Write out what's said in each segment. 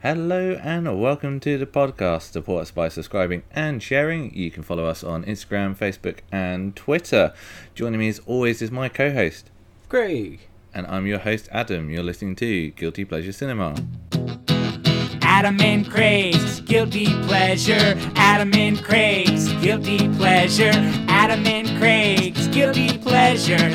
Hello and welcome to the podcast. Support us by subscribing and sharing. You can follow us on Instagram, Facebook and Twitter. Joining me as always is my co-host, Craig. And I'm your host, Adam. You're listening to Guilty Pleasure Cinema. Adam and Craig's Guilty Pleasure. Adam and Craig's Guilty Pleasure. Adam and Craig's Guilty Pleasure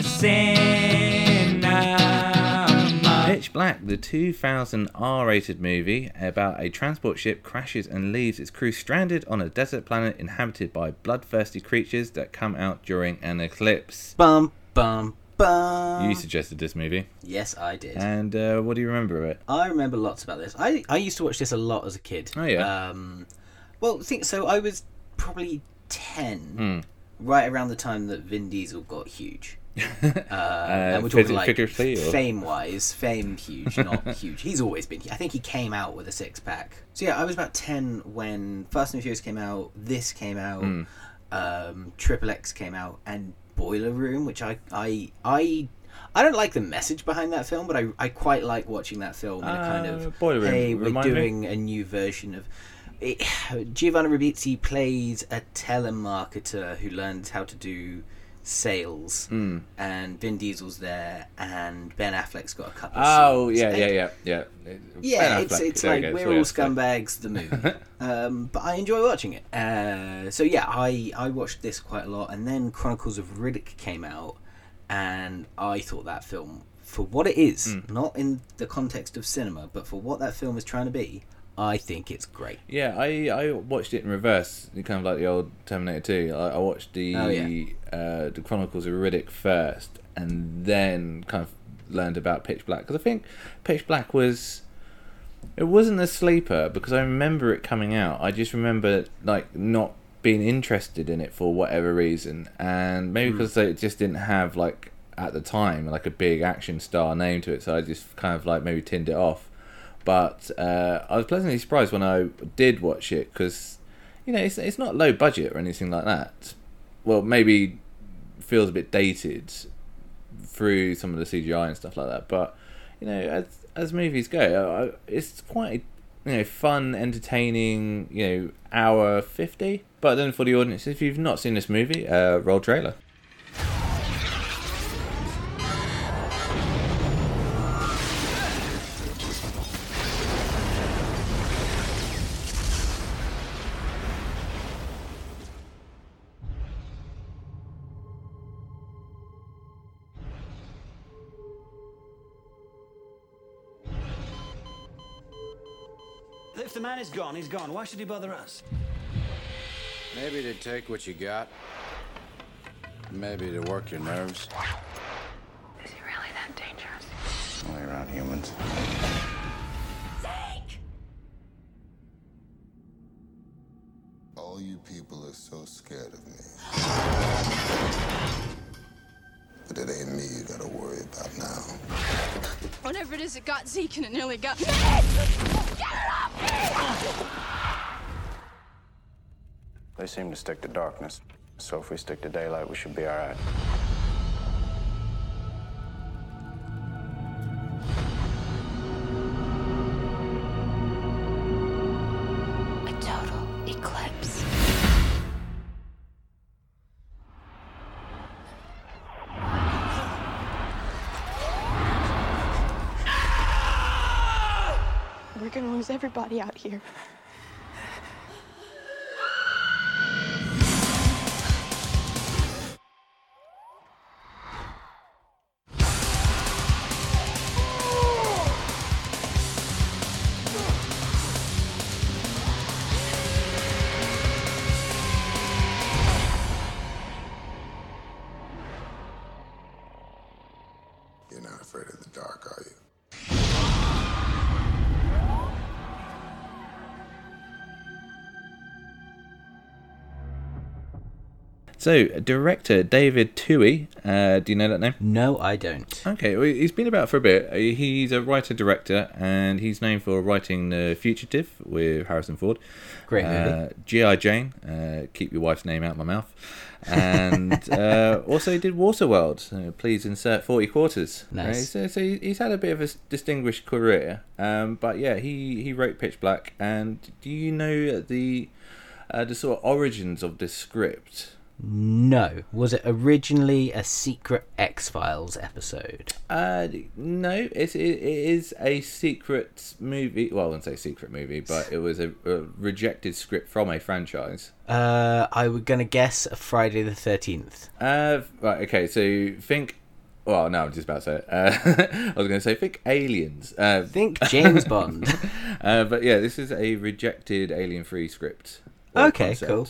Cinema. Pitch Black, the 2000 R-rated movie about a transport ship crashes and leaves its crew stranded on a desert planet inhabited by bloodthirsty creatures that come out during an eclipse. Bum, bum, bum. You suggested this movie. Yes, I did. And what do you remember of it? I remember lots about this. I used to watch this a lot as a kid. Oh, yeah. So I was probably 10, right around the time that Vin Diesel got huge. And we're talking like fame-wise, fame huge, not huge. He's always been. I think he came out with a six-pack. So yeah, I was about 10 when Fast and Furious came out. This came out. Triple X came out, and Boiler Room, which I don't like the message behind that film, but I quite like watching that film in a kind of Boiler Room. Hey, we're doing a new version of. Giovanni Ribisi plays a telemarketer who learns how to do sales, and Vin Diesel's there, and Ben Affleck's got a couple of scenes. Yeah, it's like We're All Scumbags, the movie. But I enjoy watching it. So yeah, I watched this quite a lot, and then Chronicles of Riddick came out, and I thought that film, for what it is, not in the context of cinema, but for what that film is trying to be, I think it's great. Yeah, I watched it in reverse, kind of like the old Terminator 2. I watched the Chronicles of Riddick first, and then kind of learned about Pitch Black. Because I think Pitch Black wasn't a sleeper, because I remember it coming out. I just remember like not being interested in it for whatever reason, and maybe because it just didn't have, like, at the time, like a big action star name to it, so I just kind of like maybe tinned it off. But I was pleasantly surprised when I did watch it, because, you know, it's not low budget or anything like that. Well, maybe feels a bit dated through some of the CGI and stuff like that. But, you know, as movies go, it's quite, you know, fun, entertaining, you know, hour 50. But then for the audience, if you've not seen this movie, roll trailer. If the man is gone, he's gone. Why should he bother us? Maybe to take what you got. Maybe to work your nerves. Is he really that dangerous? Only around humans. Zeke! All you people are so scared of me. But it ain't me you gotta worry about now. Whatever it is, it got Zeke and it nearly got me. Get it off me! They seem to stick to darkness. So if we stick to daylight, we should be all right. A total eclipse. We're gonna lose everybody out here. You're not afraid of the dark, are you? So, director David Twohy, do you know that name? No, I don't. Okay, well, he's been about for a bit. He's a writer-director, and he's known for writing The Fugitive with Harrison Ford. Great movie. G.I. Jane, keep your wife's name out of my mouth. And also he did Waterworld, please insert 40 quarters. Nice. So he's had a bit of a distinguished career. But yeah, he wrote Pitch Black. And do you know the sort of origins of this script? No. Was it originally a secret X-Files episode? No, it is a secret movie. Well, I wouldn't say secret movie, but it was a rejected script from a franchise. I was going to guess Friday the 13th. Right, okay, so think... Well, no, I'm just about to say it. I was going to say, think Aliens. Think James Bond. But yeah, this is a rejected Alien-free script. Okay, concept. cool.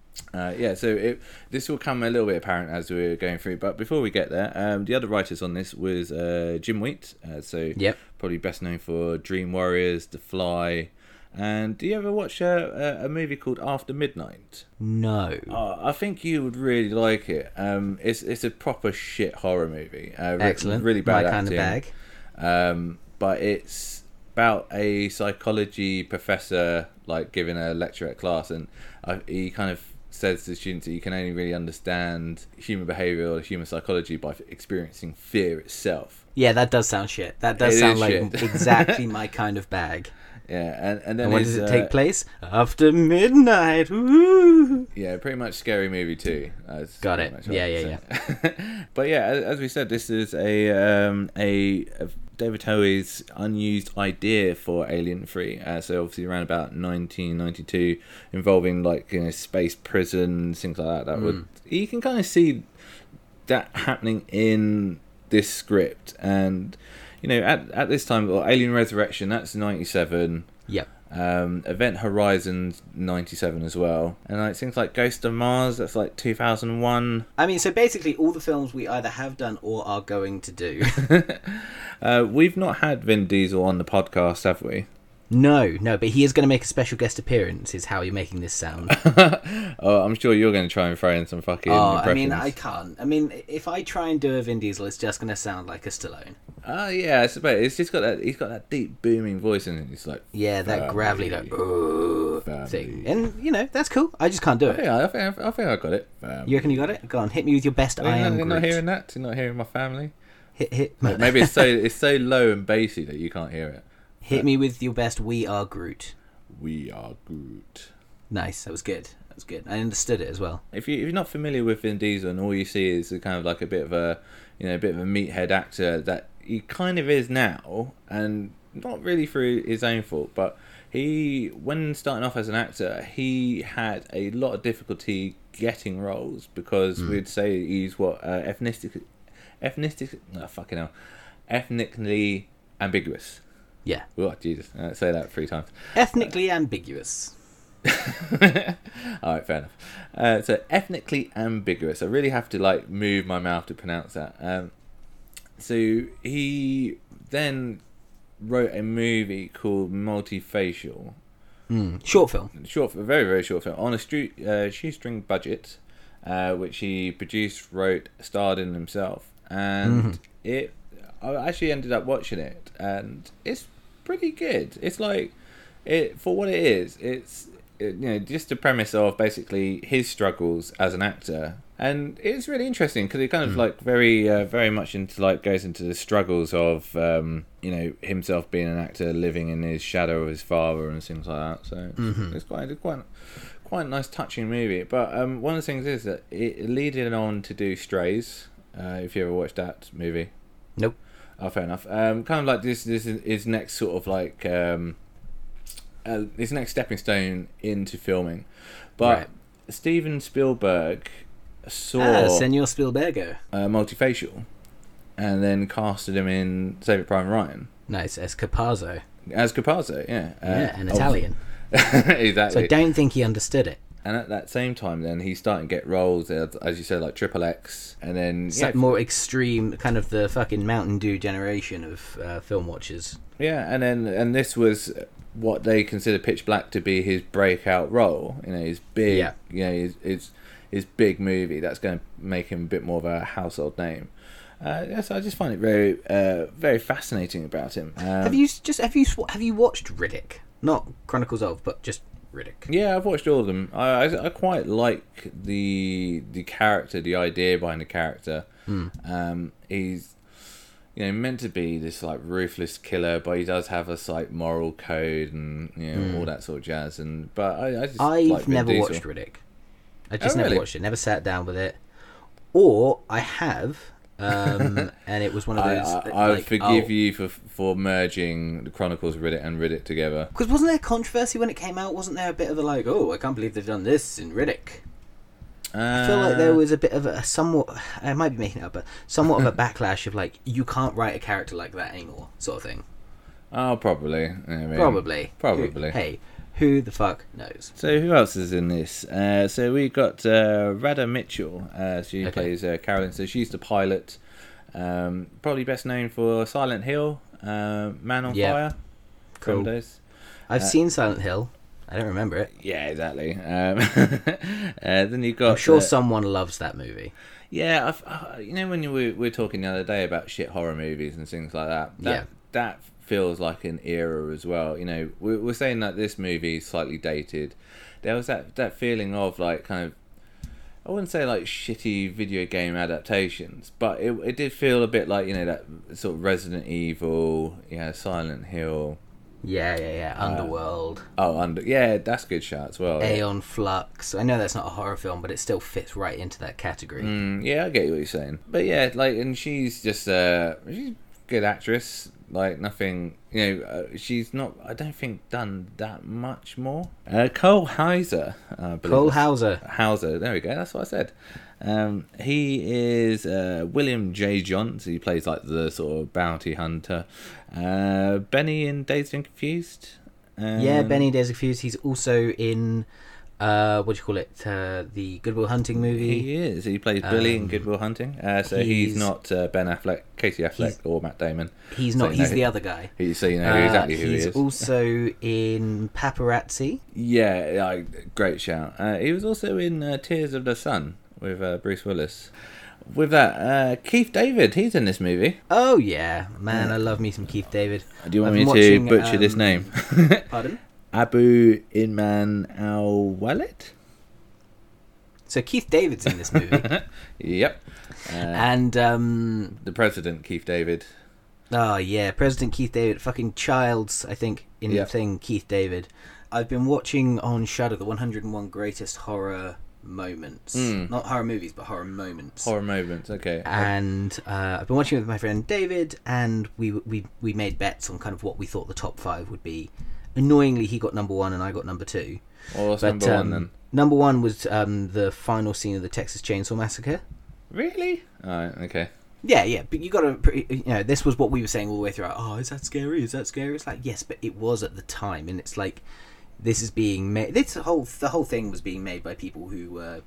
So this will come a little bit apparent as we're going through, but before we get there, the other writers on this was Jim Wheat, yep. Probably best known for Dream Warriors, The Fly, and do you ever watch a movie called After Midnight? No. I think you would really like it. It's a proper shit horror movie. Excellent. Really bad My acting. kind of bag. But it's about a psychology professor like giving a lecture at class, and he kind of says to the students that you can only really understand human behaviour or human psychology by experiencing fear itself. Yeah, that does sound shit. That does sound like exactly my kind of bag. Yeah, and then when does it take place? After midnight. Ooh. Yeah, pretty much Scary Movie 2. Got it. Yeah. But yeah, as we said, this is a David Towey's unused idea for Alien 3. So obviously around about 1992, involving like space prisons, things like that. You can kind of see that happening in this script, and at this time, Alien Resurrection, that's 97. Yep. Event Horizon's 97 as well, and like things like Ghost of Mars, that's like 2001. I mean, so basically all the films we either have done or are going to do. We've not had Vin Diesel on the podcast, have we? No, but he is going to make a special guest appearance, is how you're making this sound. Oh, I'm sure you're going to try and throw in some fucking impressions. I mean, I can't. I mean, if I try and do a Vin Diesel, it's just going to sound like a Stallone. Yeah, I suppose. It's just got that, he's got that deep booming voice, and it's like... Yeah, that gravelly, thing. And, that's cool. I just can't do it. Yeah, I think I got it. You reckon you got it? Go on, hit me with your best I am Groot. You're not hearing that? You're not hearing my family? Hit. Maybe it's so low and bassy that you can't hear it. Hit me with your best We Are Groot. We Are Groot. Nice, that was good. I understood it as well. If you're not familiar with Vin Diesel and all you see is kind of like a bit of a meathead actor that he kind of is now, and not really through his own fault, but when starting off as an actor, he had a lot of difficulty getting roles because we'd say he's ethnically ambiguous. Yeah. Oh, Jesus. Say that 3 times. Ethnically ambiguous. Alright, fair enough. So, ethnically ambiguous. I really have to, move my mouth to pronounce that. So, he then wrote a movie called Multifacial. Short film. Very, very short film. On a shoestring budget, which he produced, wrote, starred in himself. And I actually ended up watching it, and it's pretty good. It's for what it is. It's just the premise of basically his struggles as an actor, and it's really interesting because it kind of very much into goes into the struggles of himself being an actor, living in his shadow of his father and things like that. So it's quite a nice, touching movie. But one of the things is that it leaded on to do Strays. If you ever watched that movie. Nope. Oh, fair enough. Kind of like this is his next sort of his next stepping stone into filming. But Steven Spielberg saw Senor Spielbergo Multifacial, and then casted him in Saving Private Ryan. Nice, as Capazzo. Yeah. An Italian. Exactly. So I don't think he understood it. And at that same time, then he's starting to get roles, as you said, like Triple X, and then more extreme, kind of the fucking Mountain Dew generation of film watchers. Yeah, and this was what they consider Pitch Black to be his breakout role. He's big. Yeah. his big movie that's going to make him a bit more of a household name. So I just find it very very fascinating about him. Have you watched Riddick? Not Chronicles of, but just Riddick. Yeah, I've watched all of them. I quite like the character, the idea behind the character. He's meant to be this like ruthless killer, but he does have a like moral code and all that sort of jazz. But I've never watched Riddick. I just never watched it. Never sat down with it. Or I have. And it was one of those. I forgive you for merging the Chronicles of Riddick and Riddick together. Because wasn't there controversy when it came out? Wasn't there a bit of a like, I can't believe they've done this in Riddick? I feel like there was a bit of a somewhat. I might be making it up, but somewhat of a backlash of like, you can't write a character like that anymore, sort of thing. Oh, probably. Probably. Probably. Who the fuck knows? So who else is in this? So we got Radha Mitchell. She plays Carolyn. So she's the pilot. Probably best known for Silent Hill, Man on Fire. Cool. I've seen Silent Hill. I don't remember it. Yeah, exactly. Then you got. I'm sure someone loves that movie. Yeah, when we were talking the other day about shit horror movies and things like that. That feels like an era as well. We're saying that this movie is slightly dated. There was that feeling of like kind of, I wouldn't say like shitty video game adaptations, but it did feel a bit like that sort of Resident Evil, Silent Hill. Yeah. Underworld. That's a good shot as well. Aeon Flux. I know that's not a horror film, but it still fits right into that category. Yeah, I get what you're saying. But yeah, like, and she's just she's a good actress. Like nothing, she's not. I don't think done that much more. Cole Hauser. Hauser. There we go. That's what I said. He is William J. Johnson. He plays like the sort of bounty hunter. Benny in Dazed and Confused. Benny in Dazed and Confused. He's also in the Good Will Hunting movie. He is. He plays Billy in Good Will Hunting. So he's not Ben Affleck, Casey Affleck, or Matt Damon. He's not. He's the other guy. So you know exactly who he is. He's also in Paparazzi. Yeah, great shout. He was also in Tears of the Sun with Bruce Willis. With that, Keith David, he's in this movie. Oh yeah, man, I love me some Keith David. Do you want me to butcher this name? Pardon? Abu Inman Al-Walid. So Keith David's in this movie. Yep. And the president, Keith David. Oh yeah, President Keith David, fucking Childs, I think, in the thing, Keith David. I've been watching on Shudder the 101 Greatest Horror Moments. Not horror movies, but horror moments. Horror moments, okay. And I've been watching it with my friend David, and we made bets on kind of what we thought the top 5 would be. Annoyingly, he got number 1 and I got number 2. Well, what's number 1 then? Number 1 was the final scene of the Texas Chainsaw Massacre. Really? Alright, okay. Yeah, but you got to, this was what we were saying all the way throughout. Oh, is that scary? It's like, yes, but it was at the time, and it's like, this is being made. The whole thing was being made by people who were,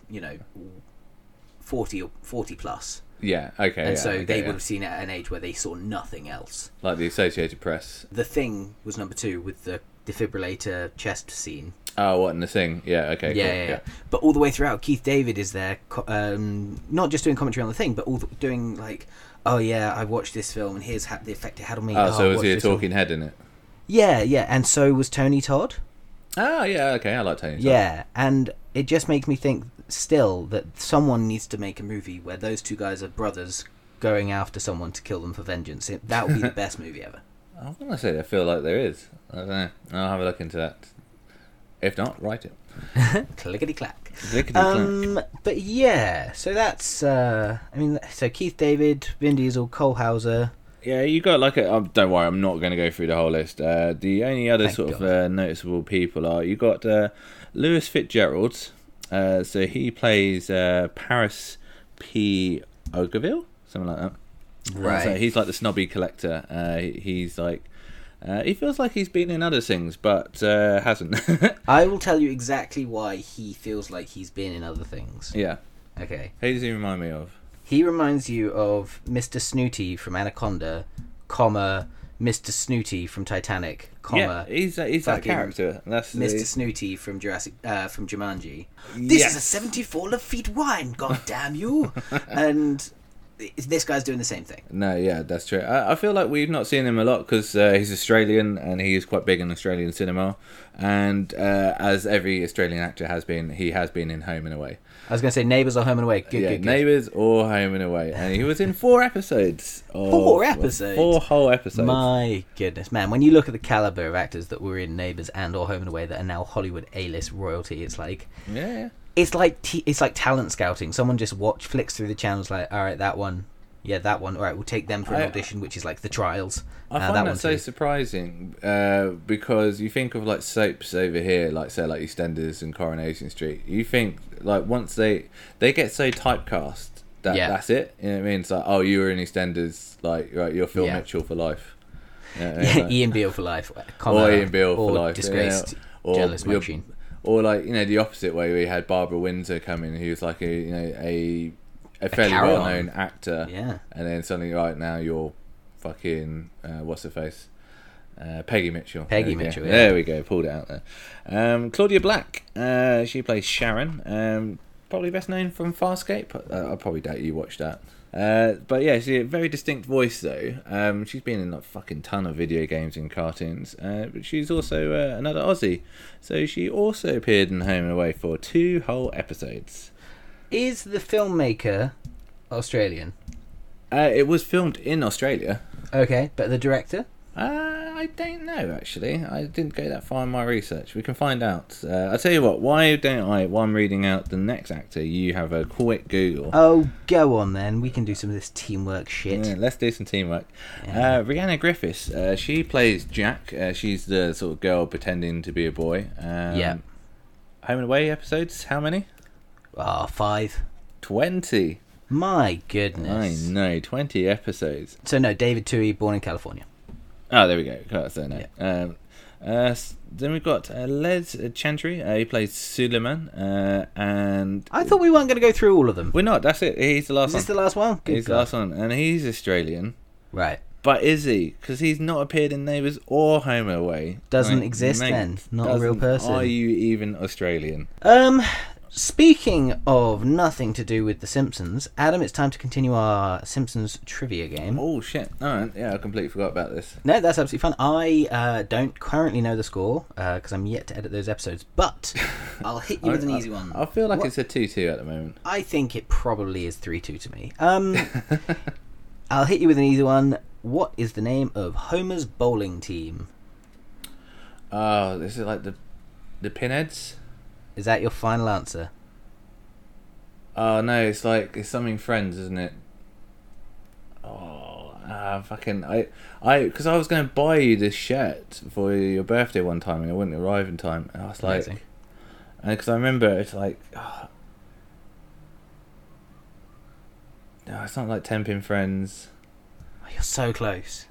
40 or 40 plus. Yeah, okay. And so they would have seen it at an age where they saw nothing else. Like the Associated Press. The Thing was number 2 with the defibrillator chest scene. Oh, what, in The Thing? Yeah, okay. Yeah. But all the way throughout, Keith David is there, not just doing commentary on The Thing, but doing like, oh yeah, I watched this film and here's the effect it had on me. Oh, so was he a talking head in it? Yeah, and so was Tony Todd. Oh, yeah, okay, I like Tony Todd. Yeah, and it just makes me think still that someone needs to make a movie where those two guys are brothers going after someone to kill them for vengeance. That would be the best movie ever. I was going to say, I feel like there is. I don't know. I'll have a look into that. If not, write it. Clickety-clack. Clickety-clack. But yeah, so that's, so Keith David, Vin Diesel, Cole Hauser. Yeah, you got like don't worry, I'm not going to go through the whole list. The only other noticeable people are, you got Louis Fitzgerald. So he plays Paris P. Ogilvy, something like that. Right. So he's like the snobby collector. He's like, he feels like he's been in other things, but hasn't. I will tell you exactly why he feels like he's been in other things. Yeah. Okay. Who does he remind me of? He reminds you of Mr. Snooty from Anaconda, Mr. Snooty from Titanic, comma. Yeah, he's that character. That's Mr. Snooty from from Jumanji. This is a 74 feet wine, god damn you! And this guy's doing the same thing. No, yeah, that's true. I feel like we've not seen him a lot because he's Australian and he is quite big in Australian cinema. And as every Australian actor has been, he has been in Home and Away. I was going to say Neighbours or Home and Away. Good. Neighbours or Home and Away. And he was in 4 episodes. 4 episodes? 4 whole episodes. My goodness, man. When you look at the calibre of actors that were in Neighbours and or Home and Away that are now Hollywood A-list royalty, it's like... Yeah. It's like talent scouting. Someone just flicks through the channels like, all right, that one. Yeah, that one. All right, we'll take them for an audition, which is like The Trials. I find that so surprising because you think of like soaps over here, like say like EastEnders and Coronation Street. You think like once they get so typecast that that's it. You know what I mean? It's like, oh, you were in EastEnders, like right, you're Phil Mitchell for life. Like, Ian Beale for life, or Ian Beale for life, disgraced jealous machine. Or like the opposite way, we had Barbara Windsor come in, who was like a fairly well-known actor, and then suddenly right now you're fucking what's her face, Peggy Mitchell. Mitchell. There we go. Pulled it out there. Claudia Black. She plays Sharon. Probably best known from Farscape. I probably doubt you watched that. But yeah, she's a very distinct voice though. She's been in like fucking ton of video games and cartoons. But she's also another Aussie, so she also appeared in Home and Away for 2 whole episodes. Is the filmmaker Australian? It was filmed in Australia. Okay, but the director? I don't know, actually. I didn't go that far in my research. We can find out. I'll tell you what, while I'm reading out the next actor, you have a quick Google. Oh, go on then. We can do some of this teamwork shit. Yeah, let's do some teamwork. Rhianna Griffiths, she plays Jack. She's the sort of girl pretending to be a boy. Home and Away episodes, how many? 5. 20. My goodness. I know, 20 episodes. So no, David Toohey, born in California. Oh, there we go. That's there now. Yeah. Then we've got Les Chantry. He plays Suleiman. And I thought we weren't going to go through all of them. We're not. That's it. He's the last one. Is this the last one? He's the last one. And he's Australian. Right. But is he? Because he's not appeared in Neighbours or Home and Away. Doesn't exist then. Not a real person. Are you even Australian? Speaking of nothing to do with The Simpsons, Adam, it's time to continue our Simpsons trivia game. Oh, shit. Alright, yeah, I completely forgot about this. No, that's absolutely fun. I don't currently know the score, because I'm yet to edit those episodes, but I'll hit you with an easy one. I feel like it's a 2-2 at the moment. I think it probably is 3-2 to me. I'll hit you with an easy one. What is the name of Homer's bowling team? Oh, this is like the Pinheads? Is that your final answer? Oh no, it's something Friends, isn't it? Oh, fucking because I was going to buy you this shirt for your birthday one time and it wouldn't arrive in time. And I was like, and because I remember it's like, no, it's not like 10 Pin Friends. Oh, you're so close.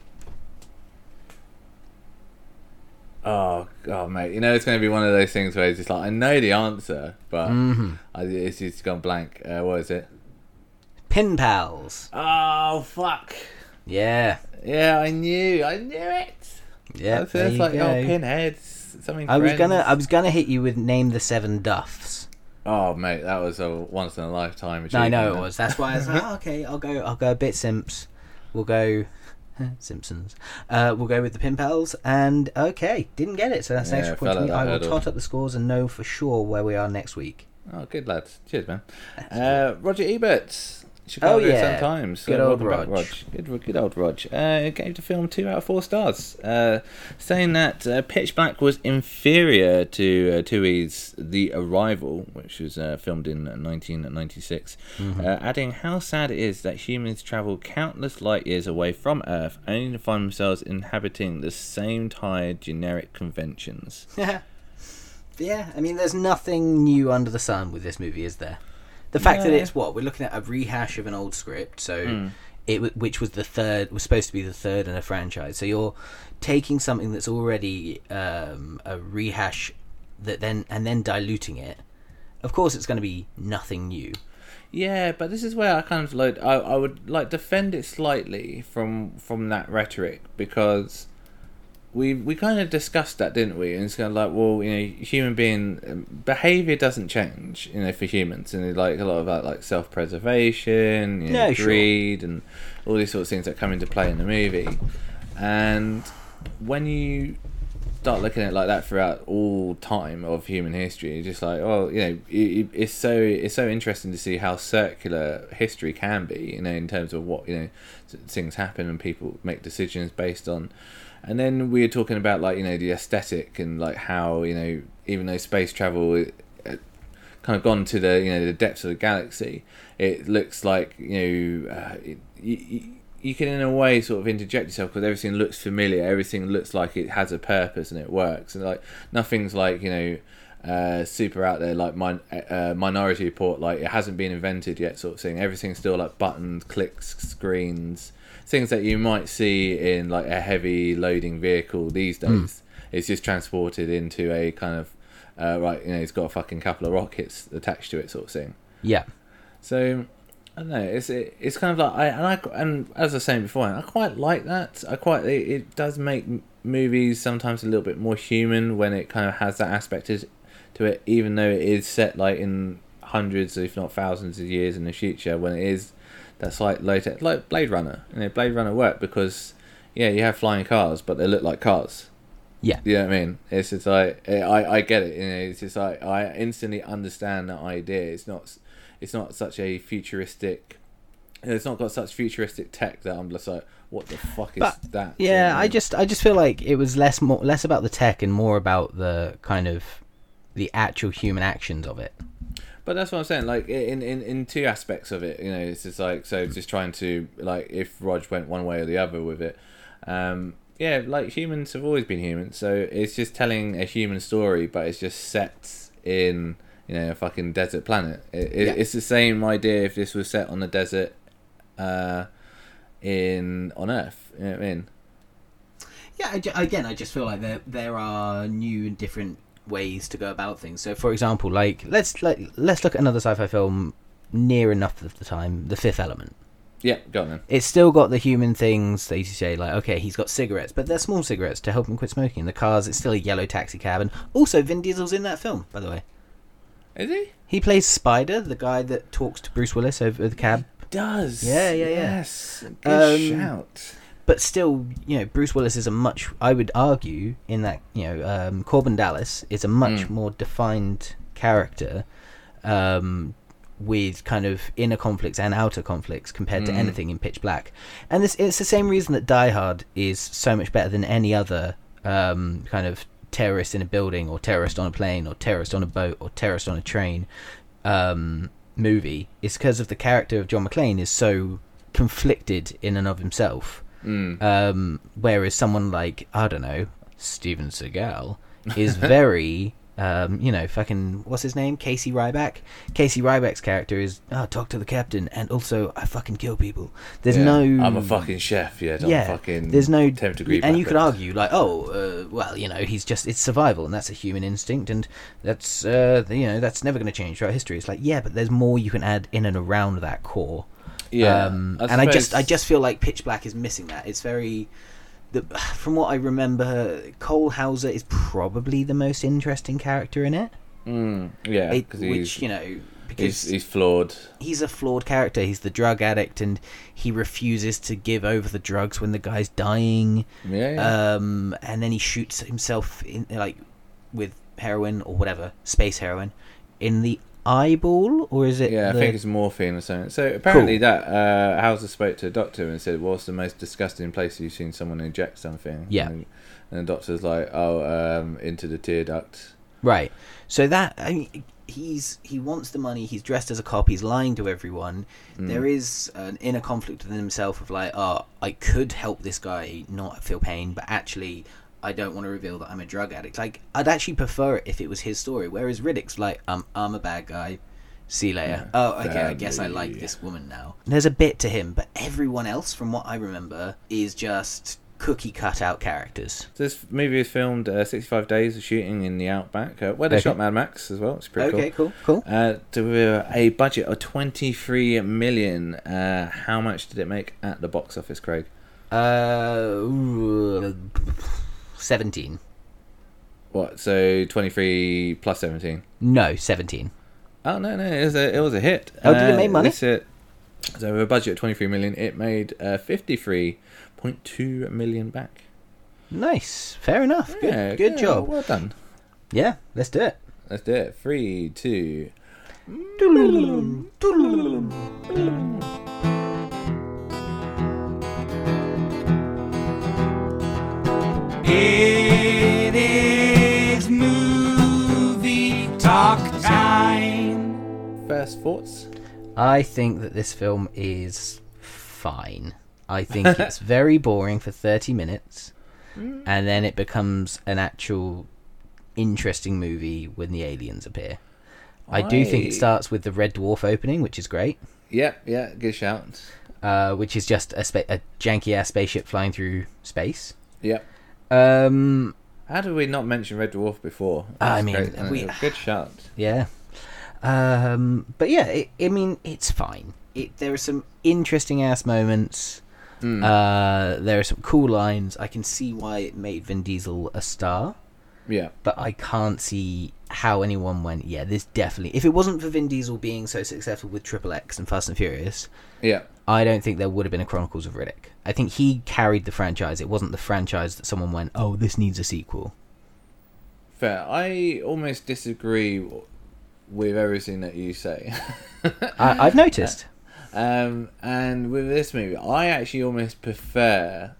Oh, mate. It's going to be one of those things where it's just like, I know the answer, but it's just gone blank. What is it? Pin Pals. Oh, fuck. Yeah. Yeah, I knew it. Yeah, it's like, Pinheads. Something I was gonna hit you with Name the 7 Duffs. Oh, mate, that was a once in a lifetime achievement. I know it was. That's why I was like, okay, I'll go a bit Simps. We'll go Simpsons. We'll go with the Pin Pals, and okay, didn't get it, so that's an extra point to me. I will tot up the scores and know for sure where we are next week. Oh, good lads. Cheers, man. Roger Ebert. Chicago Sun-Times. Good old Rog. Good old Rog. Gave the film 2 out of 4 stars, saying that Pitch Black was inferior to Toohey's The Arrival, which was filmed in 1996, adding how sad it is that humans travel countless light years away from Earth only to find themselves inhabiting the same tired generic conventions. Yeah, I mean, there's nothing new under the sun with this movie, is there? The fact that it's we're looking at a rehash of an old script, so which was was supposed to be the third in a franchise. So you're taking something that's already a rehash and then diluting it. Of course, it's going to be nothing new. Yeah, but this is where I kind of like I would like defend it slightly from that rhetoric, because we kind of discussed that, didn't we? And it's kind of like, well, human being behavior doesn't change, for humans, and like a lot of that, like self-preservation, greed, and all these sorts of things that come into play in the movie. And when you start looking at it like that throughout all time of human history, you're just like, well, it's so interesting to see how circular history can be, in terms of what things happen and people make decisions based on. And then we were talking about like the aesthetic, and like how even though space travel kind of gone to the depths of the galaxy, it looks like you can in a way sort of interject yourself, because everything looks familiar, everything looks like it has a purpose and it works, and like nothing's like super out there like Minority Report, like it hasn't been invented yet sort of thing. Everything's still like buttons, clicks, screens, things that you might see in like a heavy loading vehicle these days. It's just transported into a kind of it's got a fucking couple of rockets attached to it sort of thing. Yeah. So I don't know. It's kind of like and as I was saying before, I quite like that. It does make movies sometimes a little bit more human when it kind of has that aspect to it, even though it is set like in hundreds, if not thousands, of years in the future. When it is that slight low tech, like Blade Runner. Blade Runner worked because you have flying cars, but they look like cars. Yeah, you know what I mean. It's just like I get it. It's just like I instantly understand that idea. It's not such a futuristic. It's not got such futuristic tech that I'm just like, what the fuck is that? Yeah, I just feel like it was less about the tech and more about the kind of the actual human actions of it. But that's what I'm saying. Like in two aspects of it, it's just like, so just trying to like, if Rog went one way or the other with it, like humans have always been humans. So it's just telling a human story, but it's just set in a fucking desert planet. It's the same idea if this was set on the desert on Earth. You know what I mean? Yeah, I just feel like there are new and different ways to go about things. So, for example, like let's look at another sci-fi film near enough of the time, The Fifth Element. Yeah, go on then. It's still got the human things. They used to say, like, okay, he's got cigarettes, but they're small cigarettes to help him quit smoking. The cars, it's still a yellow taxi cab. And also, Vin Diesel's in that film, by the way. Is he? He plays Spider, the guy that talks to Bruce Willis over the cab. He does. Yeah. Yes. Good shout. But still, Bruce Willis is I would argue, in that, Corbin Dallas is a much more defined character, with kind of inner conflicts and outer conflicts compared to anything in Pitch Black. And it's the same reason that Die Hard is so much better than any other kind of terrorist in a building, or terrorist on a plane, or terrorist on a boat, or terrorist on a train movie. It's because of the character of John McClane is so conflicted in and of himself. Whereas someone like, I don't know, Steven Seagal is very fucking, what's his name? Casey Ryback. Casey Ryback's character is, talk to the captain, and also I fucking kill people. There's no, I'm a fucking chef. There's no 10th degree. And you could argue like, he's just, it's survival, and that's a human instinct, and that's that's never going to change throughout history. It's like, yeah, but there's more you can add in and around that core. Yeah, I just feel like Pitch Black is missing that. It's very, from what I remember, Cole Hauser is probably the most interesting character in it. Because he's flawed. He's a flawed character. He's the drug addict, and he refuses to give over the drugs when the guy's dying. And then he shoots himself in, like, with heroin or whatever, space heroin, in the eyeball, or is it? I think it's morphine or something. So apparently that Hauser spoke to a doctor and said, "What's the most disgusting place you've seen someone inject something?" Yeah, and the doctor's like, into the tear duct. Right. So that, I mean, he wants the money. He's dressed as a cop. He's lying to everyone. There is an inner conflict within himself of like, I could help this guy not feel pain, but actually, I don't want to reveal that I'm a drug addict. Like, I'd actually prefer it if it was his story. Whereas Riddick's like, I'm a bad guy. See you later. I guess I like this woman now. There's a bit to him, but everyone else, from what I remember, is just cookie cutout characters. So this movie was filmed 65 days of shooting in the outback, where they shot Mad Max as well. It's pretty cool. To a budget of 23 million. How much did it make at the box office, Craig? 17. What? So 23 plus 17? No, 17. Oh no, it was a hit. Oh, did it make money? So with a budget of 23 million, it made 53.2 million back. Nice, fair enough. Good job. Well done. Yeah, let's do it. 3, 2. It is movie talk time. First thoughts? I think that this film is fine. I think it's very boring for 30 minutes, and then it becomes an actual interesting movie when the aliens appear. I do think it starts with the Red Dwarf opening, which is great. Yeah, good shout. Which is just a janky-ass spaceship flying through space. Yep. How did we not mention Red Dwarf before? Good shout. Yeah. But yeah, it's fine. There are some interesting ass moments. There are some cool lines. I can see why it made Vin Diesel a star. Yeah. But I can't see how anyone went, yeah, this definitely... If it wasn't for Vin Diesel being so successful with Triple X and Fast and Furious, yeah, I don't think there would have been a Chronicles of Riddick. I think he carried the franchise. It wasn't the franchise that someone went, oh, this needs a sequel. Fair. I almost disagree with everything that you say. I've noticed. And with this movie, I actually almost prefer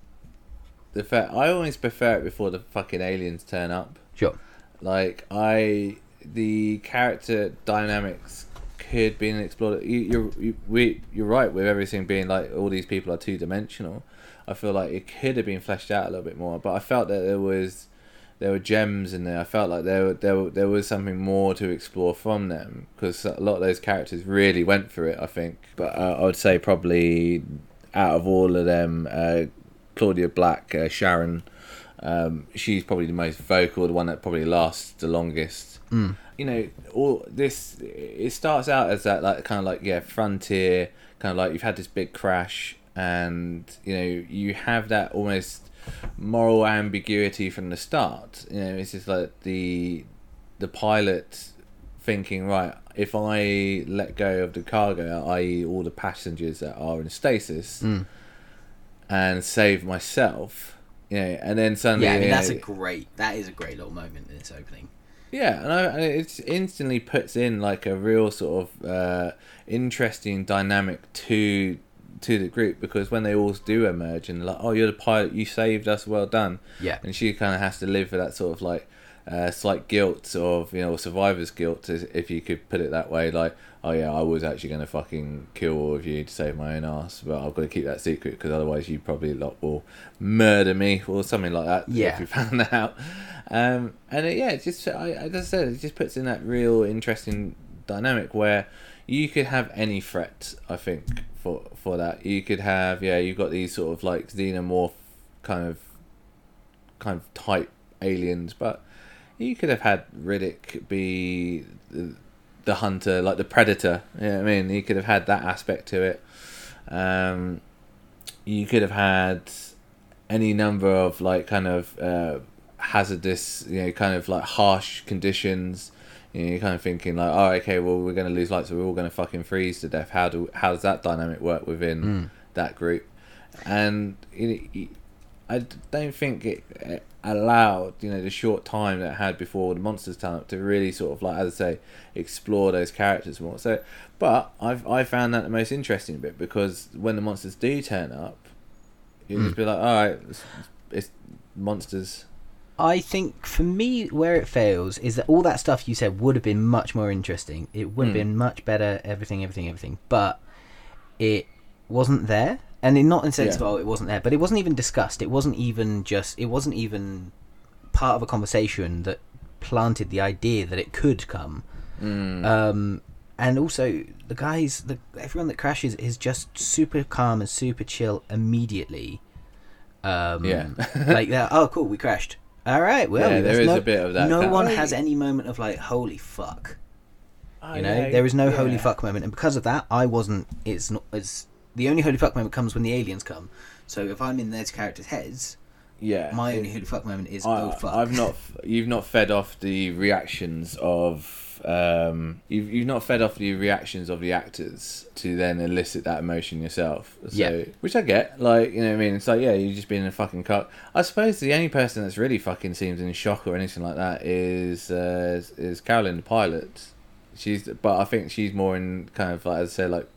it before the fucking aliens turn up. Sure. Like, the character dynamics could be explored. You're right with everything being like all these people are 2-dimensional. I feel like it could have been fleshed out a little bit more, but I felt that there were gems in there. I felt like there was something more to explore from them, because a lot of those characters really went for it, I think. But I would say probably out of all of them, Claudia Black, Sharon, she's probably the most vocal, the one that probably lasts the longest. You know, all this, it starts out as that like kind of like, yeah, frontier, kind of like you've had this big crash, and you know you have that almost moral ambiguity from the start. You know, it's just like the pilot thinking, right, if I let go of the cargo, i.e. all the passengers that are in stasis, and save myself, you know, and then suddenly, yeah, I mean, that is a great little moment in this opening. Yeah, and it instantly puts in like a real sort of interesting dynamic to the group, because when they all do emerge and like, oh, you're the pilot, you saved us, well done. Yeah. And she kind of has to live with that sort of like slight guilt of, you know, survivor's guilt, if you could put it that way. Like, oh yeah, I was actually going to fucking kill all of you to save my own ass, but I've got to keep that secret because otherwise you probably will murder me or something like that. Yeah. If you found that out. And it just, as I said, it just puts in that real interesting dynamic where you could have any threat, I think, for that. You could have, yeah, you've got these sort of like xenomorph kind of type aliens, but you could have had Riddick be the hunter, like the predator. You know what I mean? You could have had that aspect to it. You could have had any number of like kind of hazardous, you know, kind of like harsh conditions. You know, you're kind of thinking like, oh, okay, well, we're going to lose light, so we're all going to fucking freeze to death. How does that dynamic work within that group? And I don't think it allowed, you know, the short time that it had before the monsters turn up to really sort of like, as I say, explore those characters more. So, but I found that the most interesting bit, because when the monsters do turn up, you just be like, all right, it's monsters. I think for me, where it fails is that all that stuff you said would have been much more interesting. It would have been much better, everything, but it wasn't there. And not in the sense of, oh, it wasn't there, but it wasn't even discussed. It wasn't even part of a conversation that planted the idea that it could come. And also, everyone that crashes is just super calm and super chill immediately. Like that. Oh, cool, we crashed. All right, well, there is a bit of that. No one has any moment of like, holy fuck. There is no holy fuck moment, and because of that, I wasn't. It's not as the only holy fuck moment comes when the aliens come. So if I'm in those characters' heads, my only holy fuck moment is oh fuck. You've not fed off the reactions of. You've not fed off the reactions of the actors to then elicit that emotion yourself. So, which I get. Like, you know what I mean? It's like, yeah, you're just being a fucking cuck. I suppose the only person that's really fucking seems in shock or anything like that is Carolyn, the pilot. But I think she's more in kind of like, as I said, like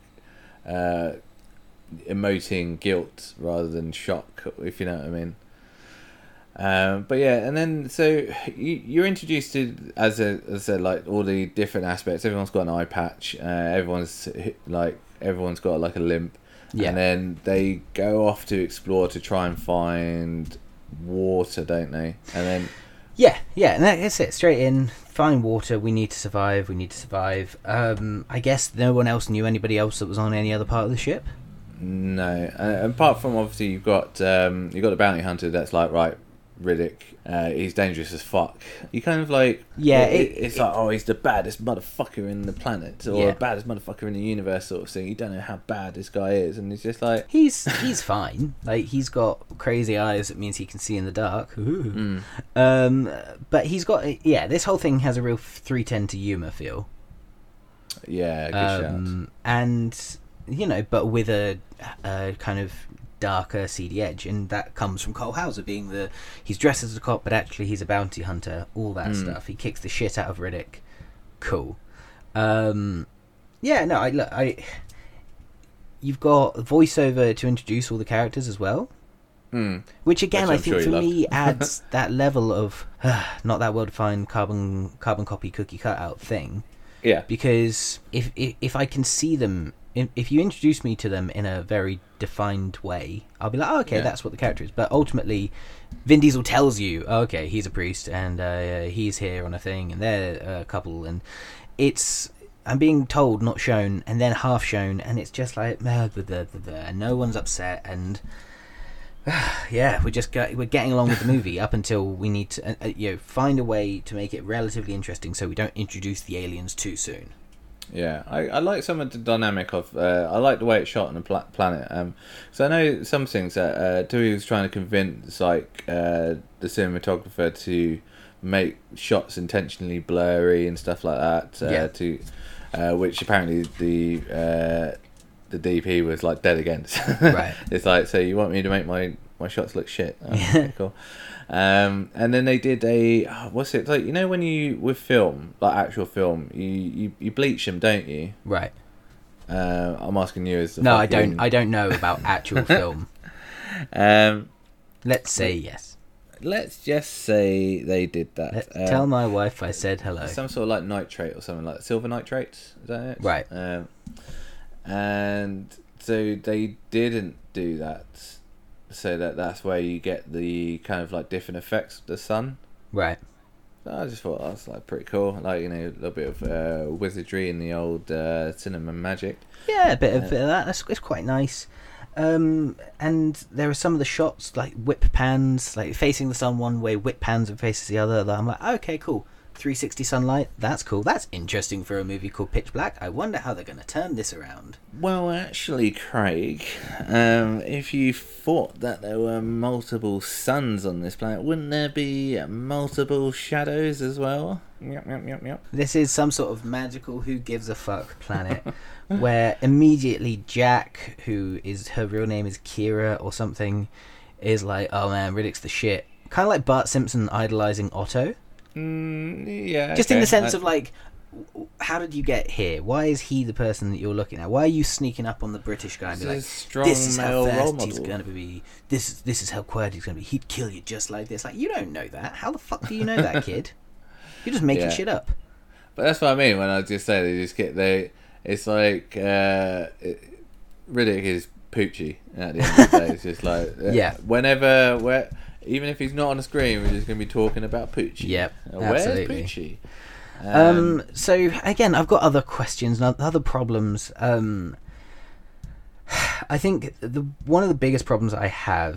emoting guilt rather than shock, if you know what I mean. But yeah, and then so you're introduced to, as I said, like all the different aspects. Everyone's got an eye patch. Everyone's got like a limp. Yeah. And then they go off to explore to try and find water, don't they? And then yeah, and that's it. Straight in, find water. We need to survive. I guess no one else knew anybody else that was on any other part of the ship. No, apart from obviously you've got the bounty hunter that's like, right, Riddick, he's dangerous as fuck. You kind of like, it's like, oh, he's the baddest motherfucker in the planet, or the baddest motherfucker in the universe, sort of thing. You don't know how bad this guy is, and it's just like he's fine. Like, he's got crazy eyes that means he can see in the dark. But he's got this whole thing has a real 310 to humor feel. Yeah, good shout. And but with a kind of darker, seedy edge, and that comes from Cole Hauser being he's dressed as a cop, but actually he's a bounty hunter. All that stuff. He kicks the shit out of Riddick. Cool. You've got voiceover to introduce all the characters as well. Which again, I think for me adds that level of not that well defined carbon copy cookie cutout thing. Yeah. Because if I can see them. If you introduce me to them in a very defined way, I'll be like, oh, okay, that's what the character is. But ultimately, Vin Diesel tells you, oh, okay, he's a priest, and he's here on a thing, and they're a couple, and I'm being told, not shown, and then half shown, and it's just like, and no one's upset, and we're getting along with the movie up until we need to find a way to make it relatively interesting so we don't introduce the aliens too soon. Yeah, I like some of the dynamic of. I like the way it's shot on the planet. So I know some things that Dewey was trying to convince, like the cinematographer to make shots intentionally blurry and stuff like that. Which apparently the DP was like dead against. Right. It's like, so you want me to make my shots look shit? Oh, okay, cool. And then they did what's it like? When you with film, like actual film, you bleach them, don't you? Right. I'm asking you as no, I don't know about actual film. Let's say yes. Let's just say they did that. Tell my wife I said hello. Some sort of like nitrate or something like silver nitrates. Is that it? Right. And so they didn't do that. So that's where you get the kind of like different effects of the sun. Right. I just thought that was like pretty cool. Like, a little bit of wizardry in the old cinema magic. Yeah, a bit of that. It's quite nice. And there are some of the shots like whip pans, like facing the sun one way, whip pans and faces the other. I'm like, okay, cool. 360 sunlight, that's cool. That's interesting for a movie called Pitch Black. I wonder how they're going to turn this around. Well, actually, Craig, if you thought that there were multiple suns on this planet, wouldn't there be multiple shadows as well? Yep. This is some sort of magical who gives a fuck planet where immediately Jack, her real name is Kira or something, is like, oh man, Riddick's the shit. Kind of like Bart Simpson idolizing Otto. Yeah. Just in the sense of like, how did you get here? Why is he the person that you're looking at? Why are you sneaking up on the British guy and be like, this is how fast he's going to be. This is how quiet he's going to be. He'd kill you just like this. Like, you don't know that. How the fuck do you know that, kid? You're just making shit up. But that's what I mean when I just say they just get it's like Riddick is Poochie at the end of the day. It's just like even if he's not on the screen, we're just going to be talking about Poochie. Yep, where's absolutely. Poochie? So again, I've got other questions and other problems. I think one of the biggest problems I have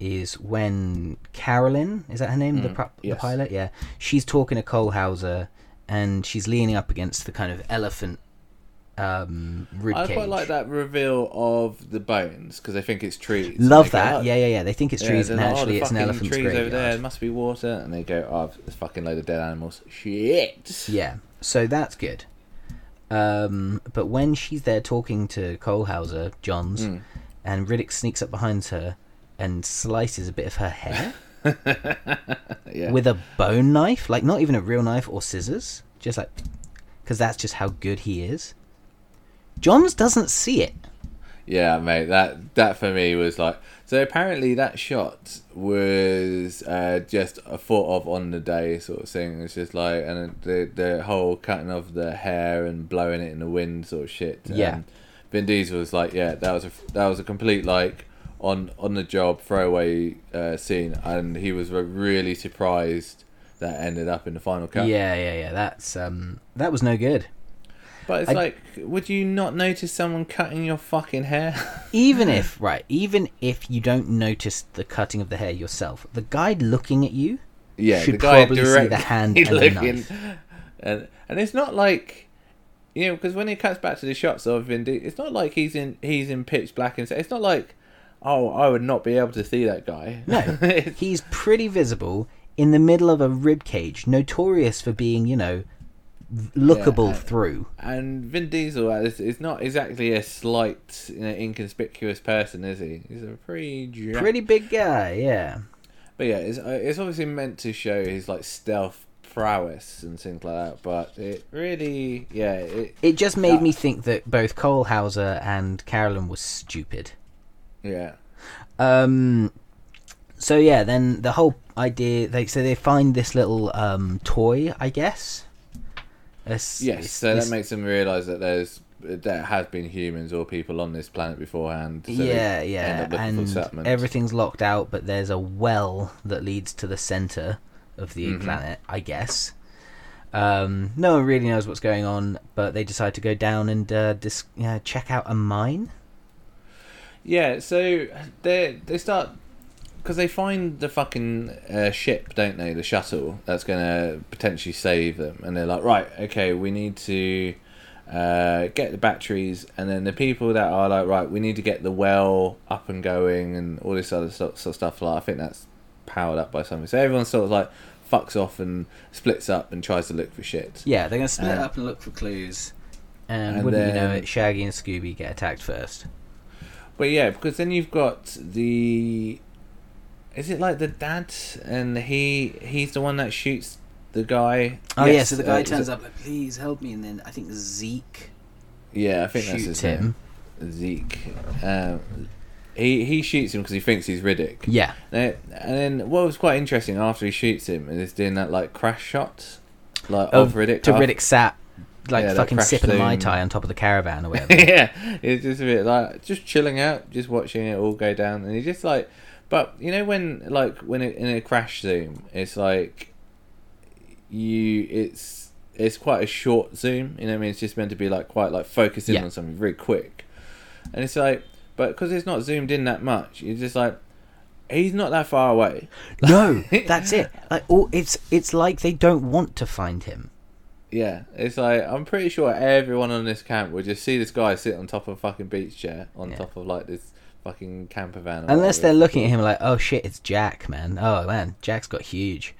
is when Carolyn, is that her name, the pilot? Yeah. She's talking to Cole Hauser, and she's leaning up against the kind of elephant rib cage. I quite like that reveal of the bones, because they think it's trees. Love that. Yeah. They think it's trees, and actually it's an elephant's trees graveyard. Over there, there must be water, and they go, oh, there's a fucking load of dead animals. Shit. Yeah, so that's good. But when she's there talking to Cole Hauser, Johns, and Riddick sneaks up behind her and slices a bit of her hair with a bone knife, like not even a real knife or scissors, just like, because that's just how good he is. Johns doesn't see it. Yeah, mate, that for me was like... So apparently that shot was just a thought of on the day sort of thing. It's just like... And the whole cutting of the hair and blowing it in the wind sort of shit. Yeah. Vin Diesel was like, yeah, that was a complete, like, on the job throwaway scene. And he was really surprised that ended up in the final cut. Yeah. That was no good. But it's like, would you not notice someone cutting your fucking hair? even if you don't notice the cutting of the hair yourself, the guy looking at you should probably see the hand and the knife. And it's not like, you know, because when he cuts back to the shots of Vin Diesel, it's not like he's in pitch black, and it's not like, oh, I would not be able to see that guy. No, he's pretty visible in the middle of a rib cage, notorious for being, you know, lookable through. And Vin Diesel is not exactly a slight, you know, inconspicuous person, is he? He's a pretty big guy, yeah. But yeah, it's obviously meant to show his like stealth prowess and things like that. But it really, it just made me think that both Cole Hauser and Carolyn was stupid. Yeah. So yeah, then the whole idea, they find this little toy, I guess. So that makes them realise that there has been humans or people on this planet beforehand. So and everything's locked out, but there's a well that leads to the centre of the planet, I guess. No one really knows what's going on, but they decide to go down and check out a mine. Yeah, so they start... Because they find the fucking ship, don't they? The shuttle that's going to potentially save them. And they're like, right, okay, we need to get the batteries. And then the people that are like, right, we need to get the well up and going and all this other sort of stuff. Like, I think that's powered up by something. So everyone sort of like fucks off and splits up and tries to look for shit. Yeah, they're going to split up and look for clues. And wouldn't you know it, Shaggy and Scooby get attacked first. But yeah, because then you've got the... Is it like the dad, and he's the one that shoots the guy? Oh yes, so the guy turns up like, please help me, and then I think Zeke. Yeah, I think that's his name. Zeke. He shoots him because he thinks he's Riddick. Yeah. And then what was quite interesting after he shoots him is doing that like crash shot, like of Riddick. To Riddick sat fucking sipping a Mai Tai on top of the caravan or whatever. Yeah, it's just a bit like just chilling out, just watching it all go down, and he just like. But you know when in a crash zoom, it's like it's quite a short zoom. You know what I mean? It's just meant to be like quite like focused in on something very quick, and it's like, but because it's not zoomed in that much, you're just like, he's not that far away. No, that's it. Like it's like they don't want to find him. Yeah, it's like I'm pretty sure everyone on this camp would just see this guy sit on top of a fucking beach chair on top of like this fucking camper van. Unless they're looking at him like, oh shit, it's Jack, man. Oh man, Jack's got huge.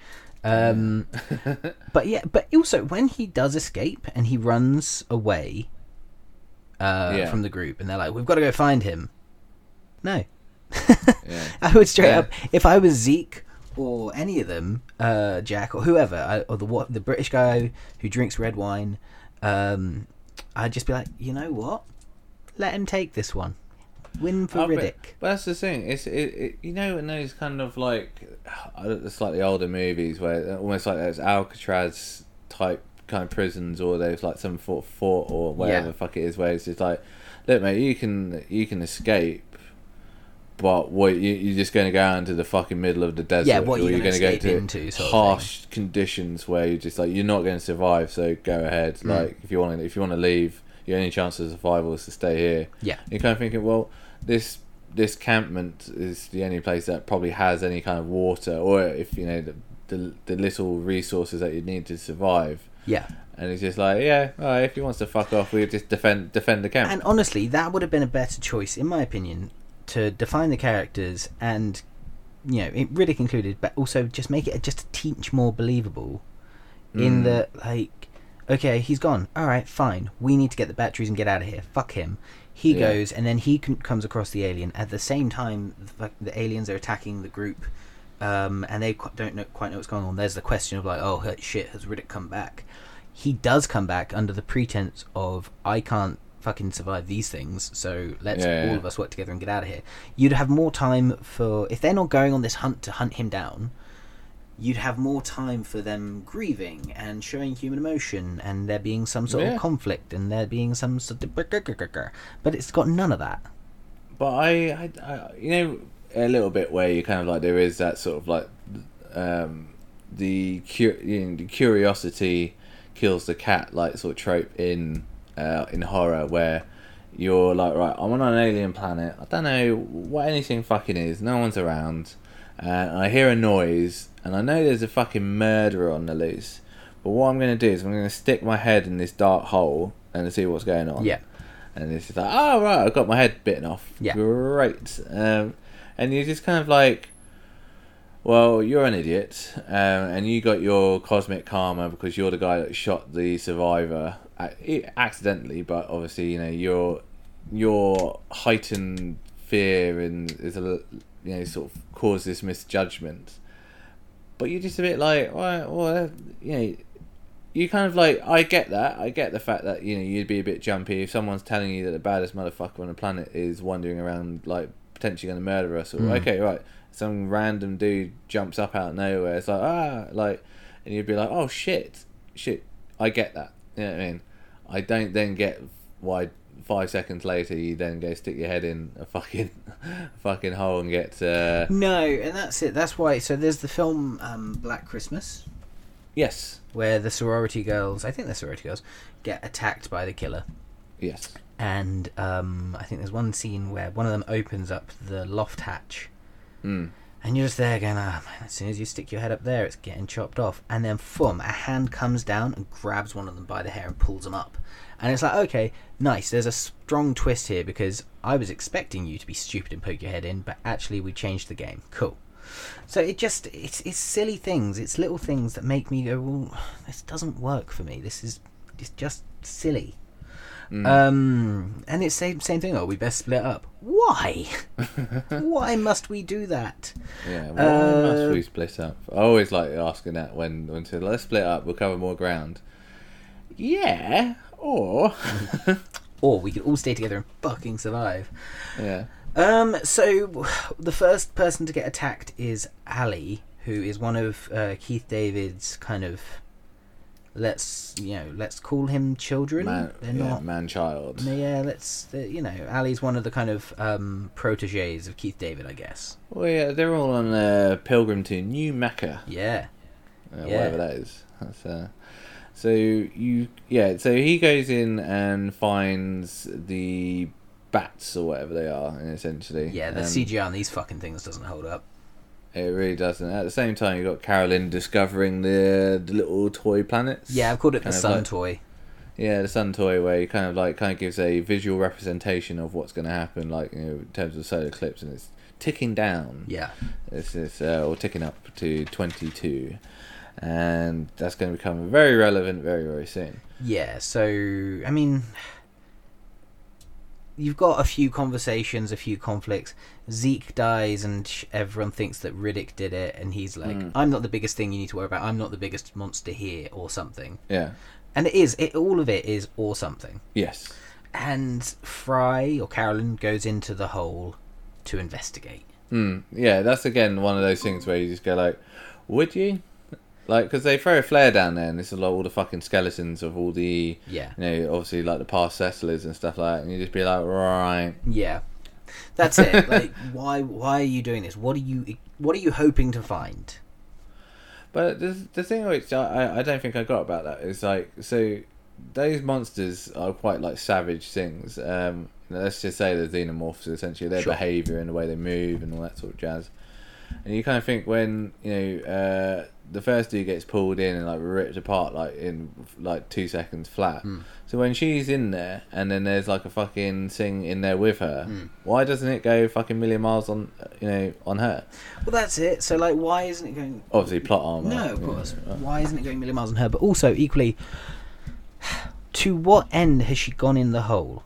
But also when he does escape and he runs away from the group, and they're like, we've got to go find him. No, I would straight up, if I was Zeke or any of them, Jack or whoever, or the British guy who drinks red wine, I'd just be like, you know what? Let him take this one. Win for Riddick. But that's the thing. It's you know, in those kind of like slightly older movies where almost like those Alcatraz type kind of prisons, or there's like some fort or whatever the fuck it is, where it's just like, look, mate, you can escape, but what you're just going to go out into the fucking middle of the desert, or you're going to go to harsh conditions where you're just like, you're not going to survive. So go ahead. Like if you want to leave, your only chance of survival is to stay here. Yeah. You're kind of thinking, well, this this campment is the only place that probably has any kind of water, or if you know the little resources that you need to survive. Yeah. And it's just like, yeah, all right, if he wants to fuck off, we just defend the camp. And honestly, that would have been a better choice, in my opinion, to define the characters and, you know, Riddick included, but also just make it just a teach more believable. In the, like, okay, he's gone. All right, fine. We need to get the batteries and get out of here. Fuck him. He goes, and then he comes across the alien. At the same time, the aliens are attacking the group, and they don't quite know what's going on. There's the question of like, oh shit, has Riddick come back? He does come back under the pretense of, I can't fucking survive these things, so let's all of us work together and get out of here. You'd have more time for, if they're not going on this hunt to hunt him down, you'd have more time for them grieving and showing human emotion, and there being some sort of conflict, and there being some sort of... But it's got none of that. But I you know, a little bit where you kind of like, there is that sort of like, the curiosity kills the cat, like sort of trope in horror, where you're like, right, I'm on an alien planet, I don't know what anything fucking is, no one's around, and I hear a noise, and I know there's a fucking murderer on the loose, but what I'm going to do is I'm going to stick my head in this dark hole and see what's going on. Yeah. And it's just like, oh right, I got my head bitten off. Yeah. Great. And you're just kind of like, well, you're an idiot, and you got your cosmic karma because you're the guy that shot the survivor accidentally. But obviously, you know, your heightened fear and is sort of caused this misjudgment. But you're just a bit like, well, you know, you kind of like, I get that. I get the fact that, you know, you'd be a bit jumpy if someone's telling you that the baddest motherfucker on the planet is wandering around, like, potentially going to murder us. Or, okay, right. Some random dude jumps up out of nowhere. It's like, and you'd be like, oh shit. I get that. You know what I mean? I don't then get why 5 seconds later you then go stick your head in a fucking hole and get. No, and that's it. That's why. So there's the film Black Christmas. Yes. Where the sorority girls, I think they're sorority girls, get attacked by the killer. Yes. And I think there's one scene where one of them opens up the loft hatch. And you're just there going, man, as soon as you stick your head up there, it's getting chopped off. And then, a hand comes down and grabs one of them by the hair and pulls them up. And it's like, okay, nice. There's a strong twist here because I was expecting you to be stupid and poke your head in, but actually we changed the game. Cool. So it's silly things. It's little things that make me go, well, this doesn't work for me. It's just silly. And it's same thing. Oh, we best split up. Why? Why must we do that? Yeah, why must we split up? I always like asking that when to let's split up. We'll cover more ground. Yeah, or we could all stay together and fucking survive. Yeah. So the first person to get attacked is Ali, who is one of Keith David's kind of. Let's call him children. Man-child. Yeah, Ali's one of the kind of proteges of Keith David, I guess. Well, yeah, they're all on a pilgrim to New Mecca. Yeah. Whatever that is. That's, so he goes in and finds the bats or whatever they are, essentially. Yeah, the CGI on these fucking things doesn't hold up. It really doesn't. At the same time, you've got Carolyn discovering the little toy planets. Yeah, I've called it the sun toy. Yeah, the sun toy, where you kind of gives a visual representation of what's going to happen, like, you know, in terms of solar eclipse, and it's ticking down. Yeah. It's or ticking up to 22, and that's going to become very relevant very, very soon. Yeah. So I mean, you've got a few conversations, a few conflicts. Zeke dies and everyone thinks that Riddick did it, and he's like, I'm not the biggest thing you need to worry about, I'm not the biggest monster here, or something. Yeah. And all of it is or something. Yes. And Fry, or Carolyn, goes into the hole to investigate. Yeah, that's again one of those things where you just go like, would you? Like, because they throw a flare down there, and this is like all the fucking skeletons of all the, you know, obviously like the past settlers and stuff like that, and you just be like, right. Yeah. That's it. Like, why are you doing this? What are you hoping to find? But the thing which I don't think I got about that is like, so those monsters are quite like savage things. You let's just say the xenomorphs, essentially their behaviour and the way they move and all that sort of jazz. And you kind of think when the first dude gets pulled in and like ripped apart like in like 2 seconds flat. So when she's in there and then there's like a fucking thing in there with her, why doesn't it go fucking million miles on on her? Well, that's it. So like, why isn't it going? Obviously, plot armor. No, of course. Why isn't it going million miles on her? But also equally, to what end has she gone in the hole?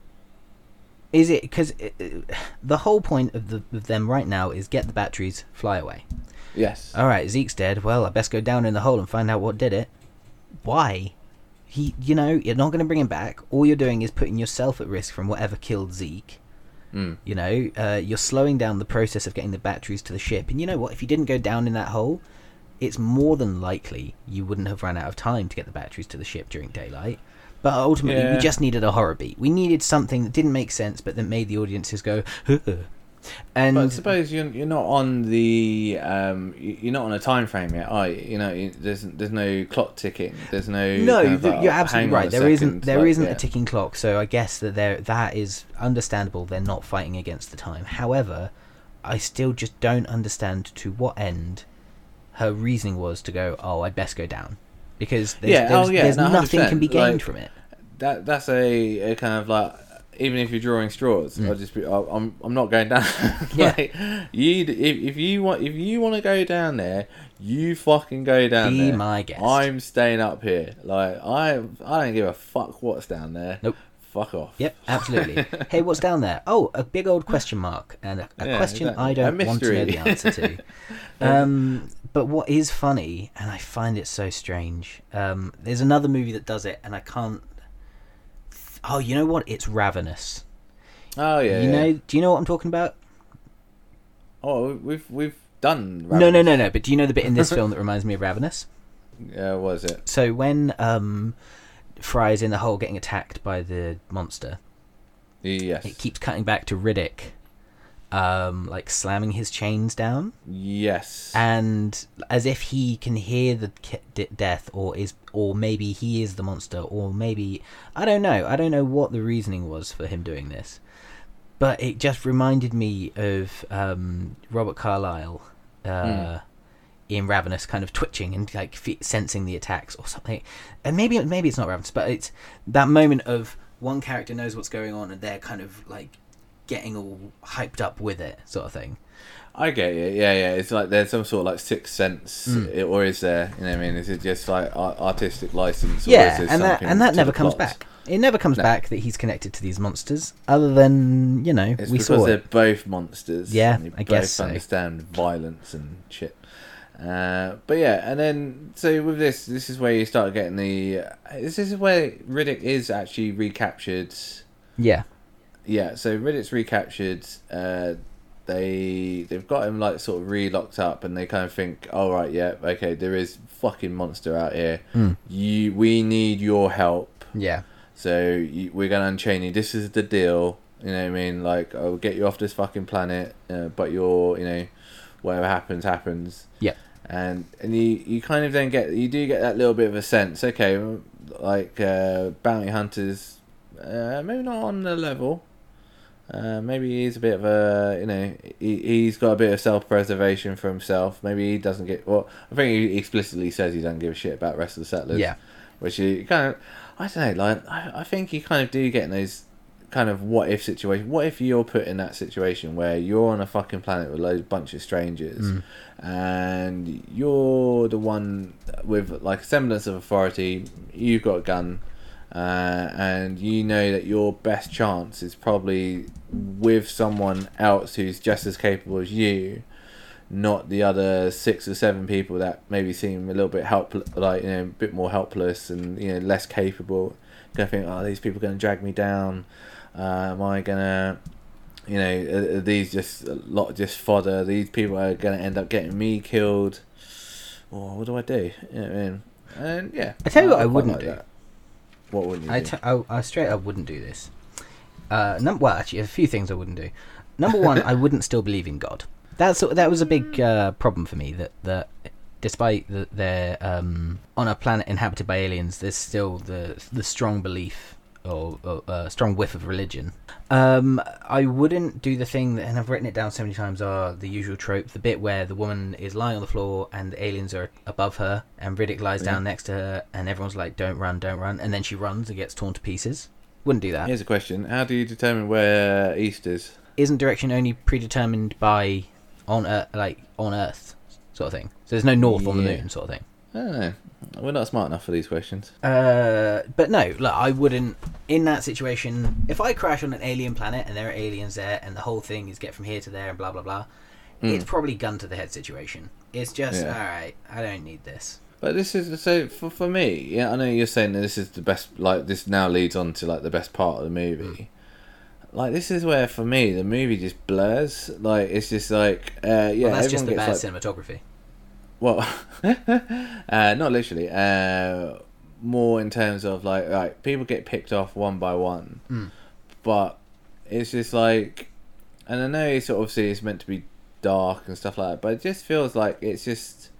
Is it because the whole point of them right now is get the batteries, fly away? Yes. All right, Zeke's dead. Well, I best go down in the hole and find out what did it. Why? You're not going to bring him back. All you're doing is putting yourself at risk from whatever killed Zeke. You're slowing down the process of getting the batteries to the ship. And you know what? If you didn't go down in that hole, it's more than likely you wouldn't have run out of time to get the batteries to the ship during daylight. But ultimately, we just needed a horror beat. We needed something that didn't make sense, but that made the audiences go, And but I suppose you're not on the you're not on a time frame yet, are you? There's no clock ticking. There's no. No, you're absolutely right. There isn't a ticking clock. So I guess that is understandable. They're not fighting against the time. However, I still just don't understand to what end her reasoning was to go. Oh, I'd best go down, because there's nothing can be gained from it. That's a kind of like. Even if you're drawing straws, I'm not going down. Like, if you want to go down there, you fucking go down there. Be my guest. I'm staying up here. Like I don't give a fuck what's down there. Nope. Fuck off. Yep, absolutely. Hey, what's down there? Oh, a big old question mark, and a question exactly. I don't want to know the answer to. But what is funny, and I find it so strange, there's another movie that does it, and I can't. Oh, you know what? It's Ravenous. Oh yeah. Do you know what I'm talking about? Oh, we've done Ravenous. No. But do you know the bit in this film that reminds me of Ravenous? Yeah, what was it? So when Fry's in the hole getting attacked by the monster, yes, it keeps cutting back to Riddick, like slamming his chains down. Yes, and as if he can hear the death, or maybe he is the monster, or maybe I don't know what the reasoning was for him doing this, but it just reminded me of Robert Carlyle in Ravenous, kind of twitching and like sensing the attacks or something. And maybe it's not Ravenous, but it's that moment of one character knows what's going on and they're kind of like getting all hyped up with it, sort of thing. I get it. Yeah. It's like there's some sort of like sixth sense, or is there? You know what I mean? Is it just like artistic license? Or yeah, and that never comes back. It never comes back that he's connected to these monsters, other than it's we saw it. They're both monsters. Yeah, I guess so. Understand violence and shit. But yeah, and then so with this is where you start getting this is where Riddick is actually recaptured. Yeah. Yeah, so Riddick's recaptured. They've got him like sort of re-locked up, and they kind of think, "Oh right, yeah, okay, there is fucking monster out here. We need your help. Yeah. So we're gonna unchain you. This is the deal. You know what I mean? Like, I'll get you off this fucking planet, but you're, whatever happens. Yeah. And you kind of then get that little bit of a sense. Okay, like bounty hunters, maybe not on the level. Maybe he's a bit of a, he's got a bit of self-preservation for himself. Maybe he doesn't get. Well, I think he explicitly says he doesn't give a shit about the rest of the settlers. Yeah. Which you kind of, I don't know. Like, I think you kind of do get in those kind of what if situation. What if you're put in that situation where you're on a fucking planet with a bunch of strangers, and you're the one with like a semblance of authority. You've got a gun. And you know that your best chance is probably with someone else who's just as capable as you, not the other 6 or 7 people that maybe seem a little bit a bit more helpless and less capable. Gonna think, oh, these people are gonna drag me down. Am I gonna, are these just fodder? These people are gonna end up getting me killed. Or what do I do? You know what I mean? And yeah, I tell you what, I wouldn't do. That. What would you do? I straight up wouldn't do this. Well, actually, a few things I wouldn't do. Number one, I wouldn't still believe in God. That was a big problem for me. That despite that they're on a planet inhabited by aliens, there's still the strong belief or a strong whiff of religion. I wouldn't do the thing that, and I've written it down so many times, are the usual trope, the bit where the woman is lying on the floor and the aliens are above her and Riddick lies down next to her and everyone's like, don't run, and then she runs and gets torn to pieces. Wouldn't do that. Here's a question. How do you determine where east is? Isn't direction only predetermined by on Earth sort of thing? So there's no north on the moon sort of thing? I don't know. We're not smart enough for these questions. But no, look, I wouldn't, in that situation, if I crash on an alien planet and there are aliens there and the whole thing is get from here to there and blah, blah, blah, it's probably gun to the head situation. It's just, alright, I don't need this. But this is, so for me, yeah, I know you're saying that this is the best, like, this now leads on to, like, the best part of the movie. Like, this is where, for me, the movie just blurs. Like, it's just like, well, that's just the bad cinematography. Well, not literally. More in terms of like people get picked off one by one, but it's just like, and I know it's obviously it's meant to be dark and stuff like that, but it just feels like it's just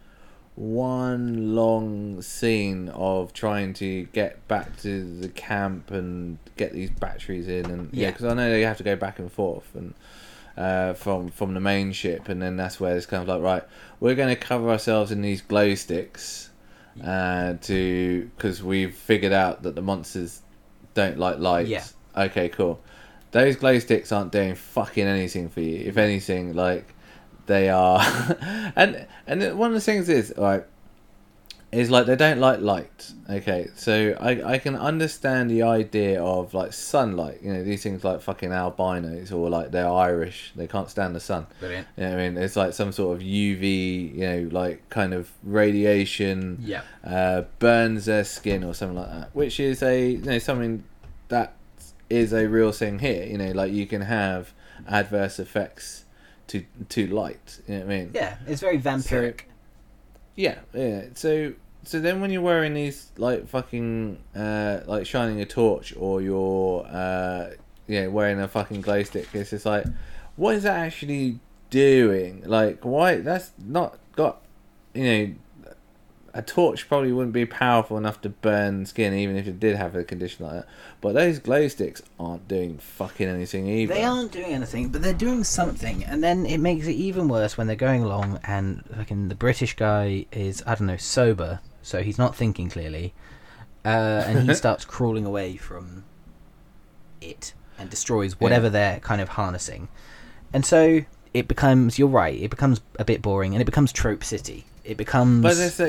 one long scene of trying to get back to the camp and get these batteries in, and because I know they have to go back and forth and. From the main ship, and then that's where it's kind of like, right, we're going to cover ourselves in these glow sticks because we've figured out that the monsters don't like light. Yeah. Okay, cool. Those glow sticks aren't doing fucking anything for you. If anything, like, they are and one of the things is like they don't like light. Okay, so I can understand the idea of like sunlight. You know, these things like fucking albinos or like they're Irish. They can't stand the sun. Brilliant. You know what I mean? It's like some sort of UV, you know, like kind of radiation. Yeah. Burns their skin or something like that, which is something that is a real thing here. You know, like you can have adverse effects to light. You know what I mean? Yeah, it's very vampiric. Yeah. So then when you're wearing these like fucking like shining a torch or you're wearing a fucking glow stick, it's just like, what is that actually doing? Like, why? That's not got, you know, a torch probably wouldn't be powerful enough to burn skin even if it did have a condition like that. But those glow sticks aren't doing fucking anything either. They aren't doing anything, but they're doing something, and then it makes it even worse when they're going along and fucking the British guy is, I don't know, sober, so he's not thinking clearly, and he starts crawling away from it and destroys whatever they're kind of harnessing. And so it becomes, you're right, it becomes a bit boring and it becomes Trope City. It becomes, but it's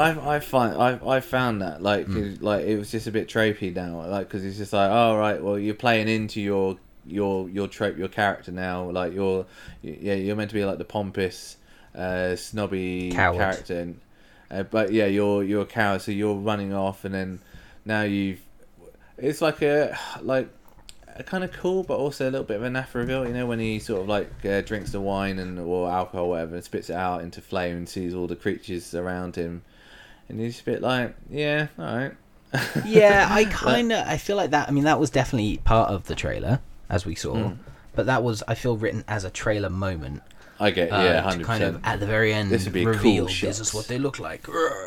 I found that like it was just a bit tropey now, like, because it's just like, oh right, well you're playing into your trope, your character now, like you're meant to be like the pompous snobby coward character, but you're a coward, so you're running off, and then now it's like a kind of cool, but also a little bit of a naff reveal, you know, when he sort of like drinks the wine or alcohol or whatever and spits it out into flame and sees all the creatures around him, and he's a bit like, yeah, alright. Yeah, I feel like that, I mean, that was definitely part of the trailer, as we saw, but that was, I feel, written as a trailer moment. I get, 100%. Kind of at the very end, this would be reveal, cool this is what they look like.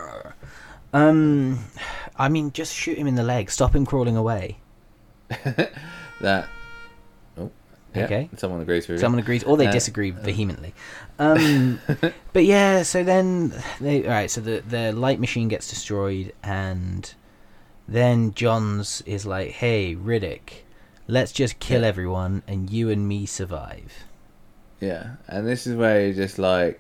I mean, just shoot him in the leg, stop him crawling away. That okay, someone agrees with you. Someone agrees, or they disagree vehemently. But yeah, so then so the light machine gets destroyed, and then Johns is like, hey Riddick, let's just kill everyone and you and me survive. Yeah, and this is where you're just like,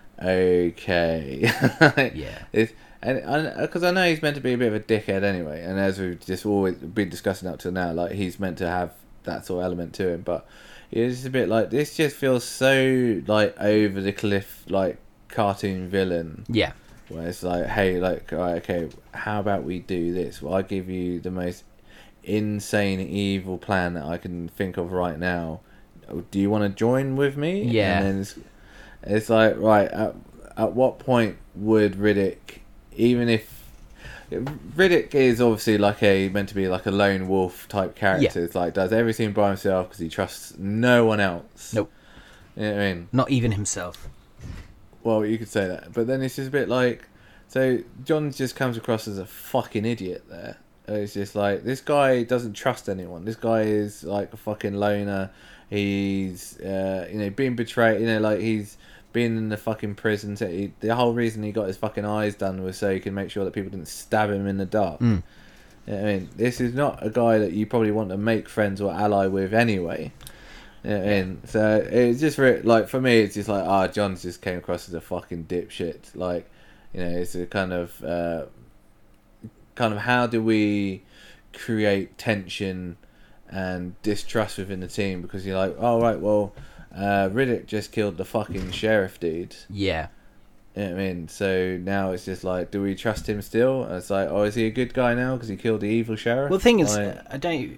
okay. Yeah. And because I know he's meant to be a bit of a dickhead anyway, and as we've just always been discussing up till now, like he's meant to have that sort of element to him, but it's just a bit like, this just feels so like over the cliff, like cartoon villain. Yeah. Where it's like, hey, like, right, okay, how about we do this? Well, I give you the most insane evil plan that I can think of right now. Do you want to join with me? Yeah. And then it's like, right, at what point would Riddick, even if Riddick is obviously like meant to be like a lone wolf type character, it's like does everything by himself because he trusts no one else. Nope. You know what I mean? Not even himself. Well, you could say that, but then it's just a bit like, so John just comes across as a fucking idiot there, It's just like, this guy doesn't trust anyone. This guy is like a fucking loner. He's being betrayed. Like, he's been in the fucking prison. The whole reason he got his fucking eyes done was so he can make sure that people didn't stab him in the dark. You know what I mean, this is not a guy that you probably want to make friends or ally with anyway. You know what I mean? So it's just like, for me, it's just like, John's just came across as a fucking dipshit. Like, it's a kind of how do we create tension and distrust within the team, because you're like, oh right, well, Riddick just killed the fucking sheriff dude. Yeah. You know what I mean? So now it's just like, do we trust him still? And it's like, oh, is he a good guy now because he killed the evil sheriff? Well, the thing is, I don't...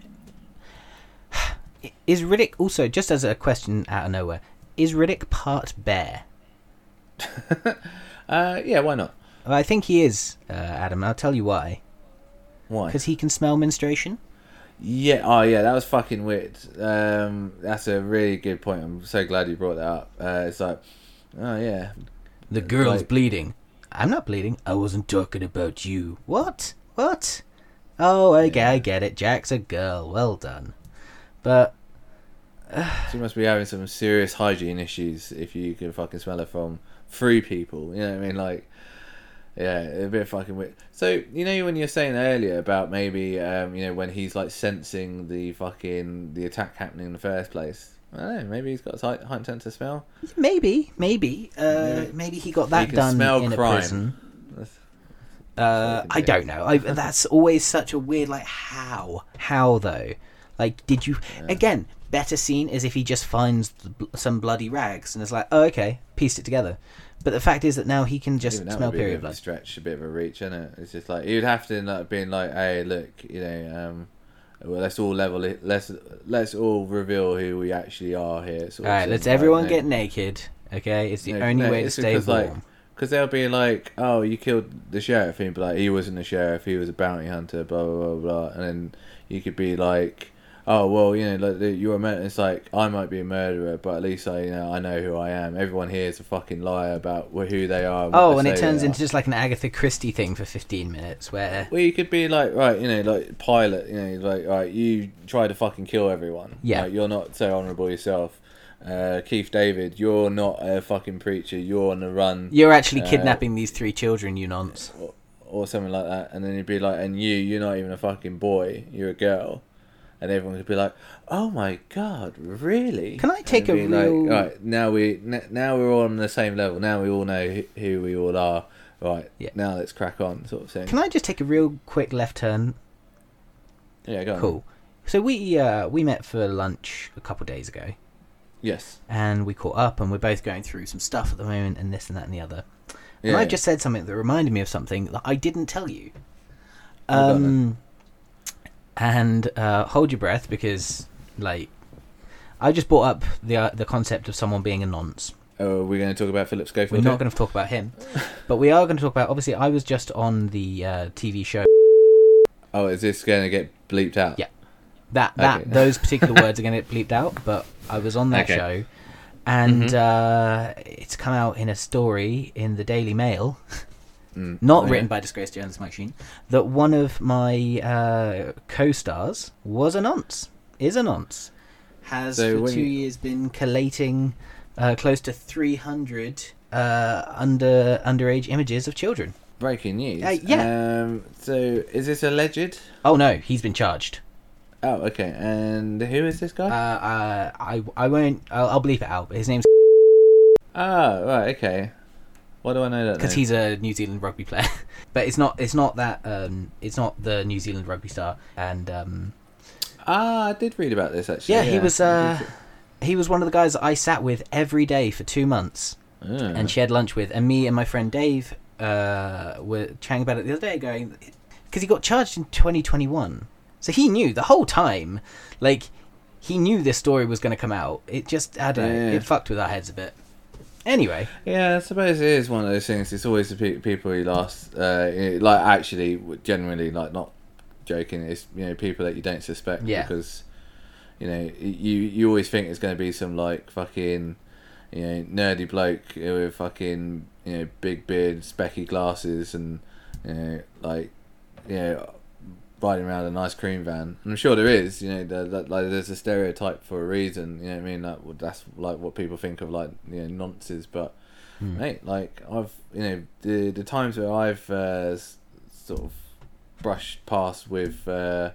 Is Riddick also, just as a question out of nowhere, is Riddick part bear? Yeah, why not? I think he is, Adam. I'll tell you why. Why? Because he can smell menstruation. Yeah, oh yeah, that was fucking weird. That's a really good point. I'm so glad you brought that up. It's like, oh yeah. The girl's bleeding. I'm not bleeding. I wasn't talking about you. What? Oh, I get it. Jack's a girl. Well done. But... she must be having some serious hygiene issues if you can fucking smell it from 3 people. You know what I mean? Like, yeah, a bit fucking weird. So, when you're saying earlier about maybe, when he's like sensing the attack happening in the first place. I don't know, maybe he's got a heightened sense of smell. Maybe he got that done in crime. A prison. I don't know. That's always such a weird, like, how though? Like, did you again? Better scene is if he just finds some bloody rags and is like, oh, okay, pieced it together. But the fact is that now he can just smell period blood. Stretch, a bit of a reach, isn't it? It's just like, you'd have to like being like, hey, look, well, let's all level it. Let's all reveal who we actually are here. All right, let's everyone get naked. Okay, it's the only way to stay warm. Because they'll be like, oh, you killed the sheriff, and you'd be like, he wasn't a sheriff, he was a bounty hunter, blah blah blah blah. And then you could be like, oh well, like you're a murderer. It's like, I might be a murderer, but at least I know who I am. Everyone here is a fucking liar about who they are. And it turns into just like an Agatha Christie thing for 15 minutes, where you could be like, right, like Pilate, like, right, you try to fucking kill everyone. Yeah, like, you're not so honourable yourself. Keith David, you're not a fucking preacher. You're on the run. You're actually kidnapping these 3 children, you nonce, or something like that. And then you'd be like, and you're not even a fucking boy. You're a girl. And everyone could be like, "Oh my god, really?" Can I take a real? Like, right, now we're all on the same level. Now we all know who we all are. Right. Yeah. Now let's crack on, sort of thing. Can I just take a real quick left turn? Yeah, go on. Cool. So we met for lunch a couple of days ago. Yes. And we caught up, and we're both going through some stuff at the moment, and this and that and the other. And I just said something that reminded me of something that I didn't tell you. And hold your breath, because like I just brought up the concept of someone being a nonce. Oh, are we going to talk about Philip Schofield? We're not going to talk about him, but we are going to talk about. Obviously, I was just on the TV show. Oh, is this going to get bleeped out? Yeah, those particular words are going to get bleeped out. But I was on that show, and it's come out in a story in the Daily Mail. Not written by disgraced journalist Mike Sheen, that one of my co-stars is a nonce, has for 2 years been collating close to 300 underage images of children. Breaking news. Yeah. So is this alleged? Oh no, he's been charged. Oh, okay. And who is this guy? I won't. I'll bleep it out. But his name's. Oh, right. Okay. Why do I know that? Because he's a New Zealand rugby player, but it's not that. It's not the New Zealand rugby star. And I did read about this actually. Yeah, he was one of the guys that I sat with every day for 2 months, and shared lunch with. And me and my friend Dave were chatting about it the other day, going because he got charged in 2021, so he knew the whole time. Like, he knew this story was going to come out. It just, I don't know, it fucked with our heads a bit. Anyway. Yeah, I suppose it is one of those things. It's always the people who last, like, actually, generally, like, not joking, it's, people that you don't suspect. Yeah. Because, you always think it's going to be some, like, fucking, nerdy bloke with fucking, big beard, specky glasses and, riding around in an ice cream van. And I'm sure there is, like there's a stereotype for a reason. You know what I mean? Like that's like what people think of, like nonces. But mate, like I've the times where I've sort of brushed past with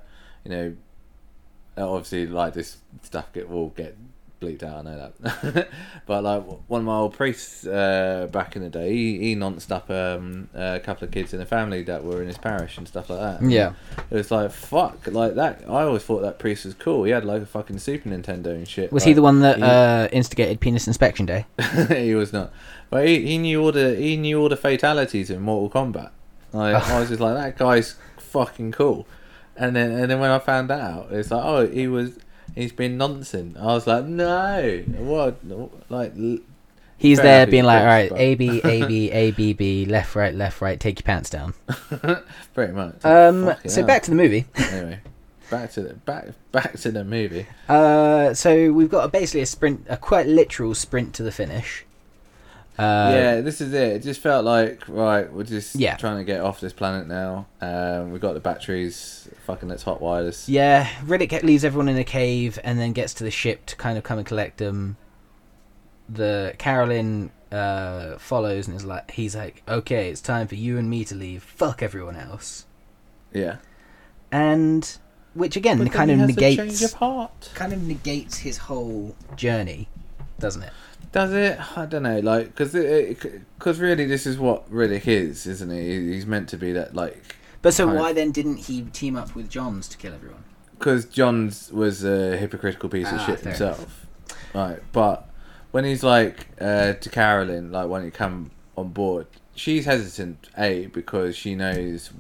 obviously like this stuff will get bleeped out, I know that. But like one of my old priests back in the day, he nonced up a couple of kids in a family that were in his parish and stuff like that. Yeah, it was like fuck, like that. I always thought that priest was cool. He had like a fucking Super Nintendo and shit. Was he the one that instigated Penis Inspection Day? He was not, but he knew all the fatalities in Mortal Kombat. Like, I was just like, that guy's fucking cool. And then when I found out, it's like, he's been nonsense. I was like, no, what? Like, he's there being like, all right, A B A B A B B, left right, take your pants down. Pretty much. So back to the movie. Anyway, back to the movie. So we've got basically a quite literal sprint to the finish. Yeah, this is it. It just felt like, right, we're just trying to get off this planet now. We've got the batteries. Fucking let's hot wires. Yeah, Riddick leaves everyone in a cave and then gets to the ship to kind of come and collect them. The Carolyn follows and he's like, okay, it's time for you and me to leave. Fuck everyone else. Yeah. And which again kind of negates change of heart. Kind of negates his whole journey, doesn't it? Does it? I don't know, like, because really this is what Riddick is, isn't he? He's meant to be that, like... But so why then didn't he team up with Johns to kill everyone? Because Johns was a hypocritical piece of shit himself. Right, but when he's like, to Carolyn, like, when he come on board, she's hesitant, because she knows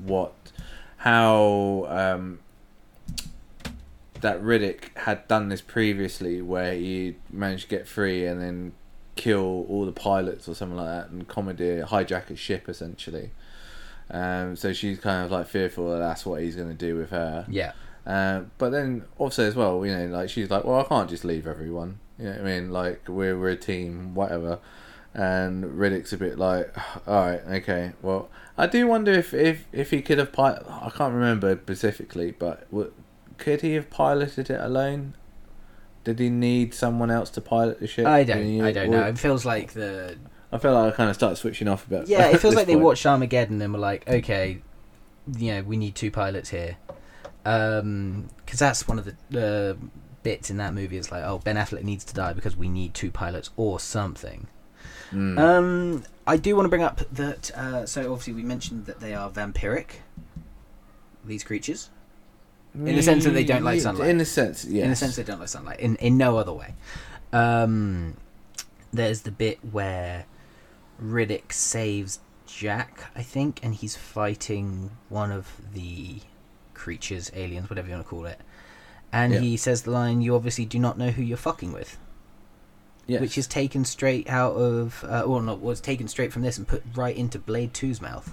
how... that Riddick had done this previously, where he managed to get free and then kill all the pilots or something like that and hijack a ship essentially. So she's kind of like fearful that that's what he's going to do with her. Yeah. But then also as well, like she's like, well, I can't just leave everyone. You know what I mean? Like we're a team, whatever. And Riddick's a bit like, all right, okay. Well, I do wonder if he could have I can't remember specifically, but could he have piloted it alone? Did he need someone else to pilot the ship? I don't know. It feels like I feel like I kind of started switching off a bit. Yeah, it feels like they watched Armageddon and were like, okay, we need 2 pilots here. Because that's one of the bits in that movie. Is like, oh, Ben Affleck needs to die because we need 2 pilots or something. I do want to bring up that. So obviously we mentioned that they are vampiric. These creatures. In the sense that they don't like sunlight. In the sense, yes. In the sense they don't like sunlight. In no other way. There's the bit where Riddick saves Jack, I think, and he's fighting one of the creatures, aliens, whatever you want to call it. And he says the line, "You obviously do not know who you're fucking with." Yes. Which is taken straight out of... was taken straight from this and put right into Blade 2's mouth.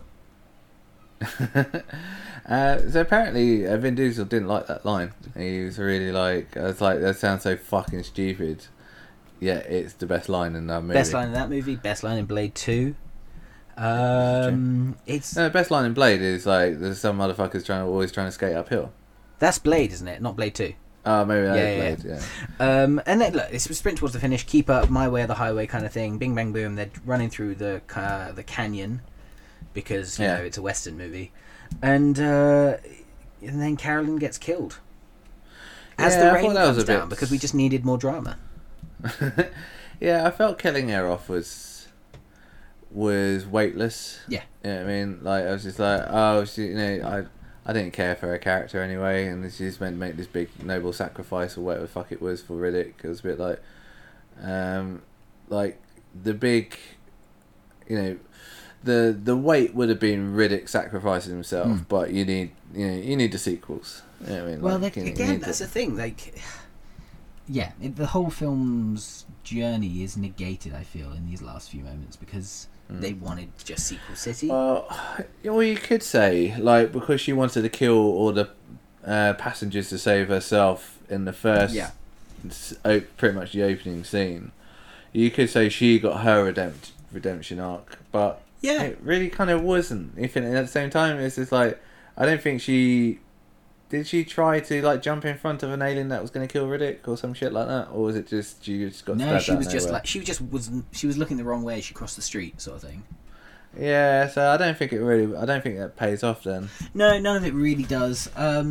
So apparently Vin Diesel didn't like that line. He was really like, I was like, that sounds so fucking stupid. Yeah, it's the best line in that movie. Best line in that movie, best line in Blade 2. It's best line in Blade is like, there's some motherfuckers always trying to skate uphill. That's Blade, isn't it? Not Blade 2. Oh, maybe that is Blade, yeah. And then look, it's a sprint towards the finish, keep up, my way or the highway kind of thing. Bing bang boom, they're running through the canyon because you know it's a Western movie. And then Carolyn gets killed as the rain comes down because we just needed more drama. Yeah, I felt killing her off was weightless. Yeah, you know what I mean, like I was just like, oh, I didn't care for her character anyway, and she's meant to make this big noble sacrifice or whatever the fuck it was for Riddick. It was a bit like the big, the weight would have been Riddick sacrificing himself, but you need the sequels. You know what I mean? Well, again, that's the thing. Like, yeah, the whole film's journey is negated, I feel, in these last few moments because they wanted just sequel city. Well, you could say, like, because she wanted to kill all the passengers to save herself in the first, pretty much the opening scene. You could say she got her redemption arc, but it really kind of wasn't. If at the same time, it's just like, I don't think she did she try to like jump in front of an alien that was going to kill Riddick or some shit like that, or was it just she just got no? She was just like she was looking the wrong way as she crossed the street, sort of thing. Yeah, so I don't think that pays off then. No, none of it really does.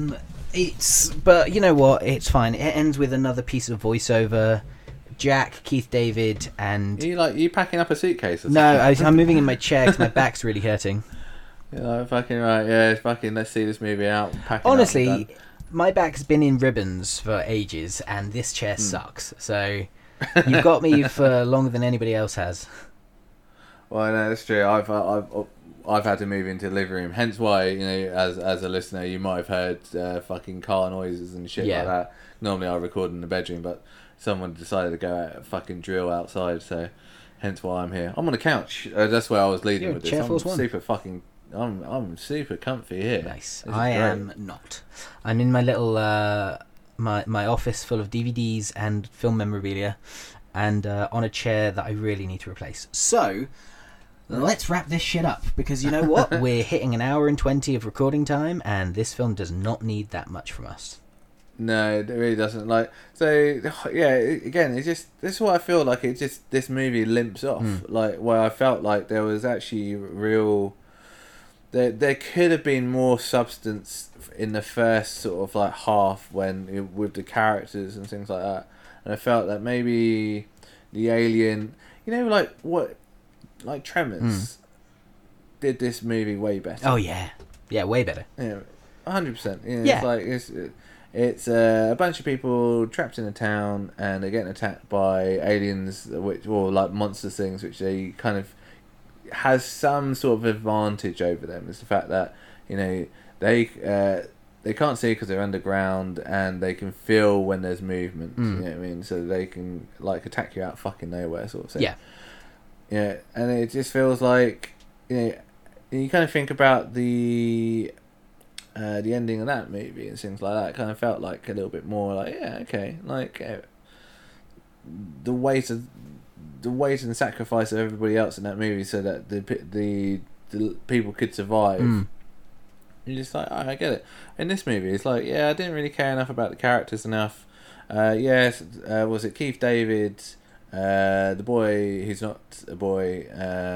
But you know what? It's fine. It ends with another piece of voiceover. Jack, Keith David, and you packing up a suitcase? Or no, I'm moving in my chair because my back's really hurting. You're like, fucking right, yeah, fucking. Let's see this movie out. Honestly, my back's been in ribbons for ages, and this chair sucks. So you've got me for longer than anybody else has. Well, no, that's true. I've had to move into the living room. Hence why, you know, as a listener, you might have heard fucking car noises and shit like that. Normally I record in the bedroom, but someone decided to go out and fucking drill outside, so hence why I'm here. I'm on the couch. That's where I was leading with this. I'm super comfy here. Nice. I am not. I'm in my little my office full of DVDs and film memorabilia, and on a chair that I really need to replace. So let's wrap this shit up, because you know what? We're hitting an hour and 20 of recording time, and this film does not need that much from us. No, it really doesn't. Like, so yeah, again, it's just, this is what I feel like. It's just, this movie limps off. Like, where I felt like there was actually real, there could have been more substance in the first sort of like half with the characters and things like that. And I felt that maybe the alien, you know, like Tremors did this movie way better. Oh yeah, way better. Yeah, 100%. Yeah, it's like it's a bunch of people trapped in a town, and they're getting attacked by aliens, or like monster things, which they kind of has some sort of advantage over them. It's the fact that, you know, they can't see because they're underground, and they can feel when there's movement. You know what I mean? So they can like attack you out fucking nowhere, sort of thing. Yeah. Yeah, and it just feels like, you know, you kind of think about the ending of that movie and things like that. It kind of felt like a little bit more like, yeah, okay, like the weight and sacrifice of everybody else in that movie, so that the people could survive. You're just like, oh, I get it. In this movie, it's like, yeah, I didn't really care enough about the characters enough. Was it Keith David? The boy who's not a boy,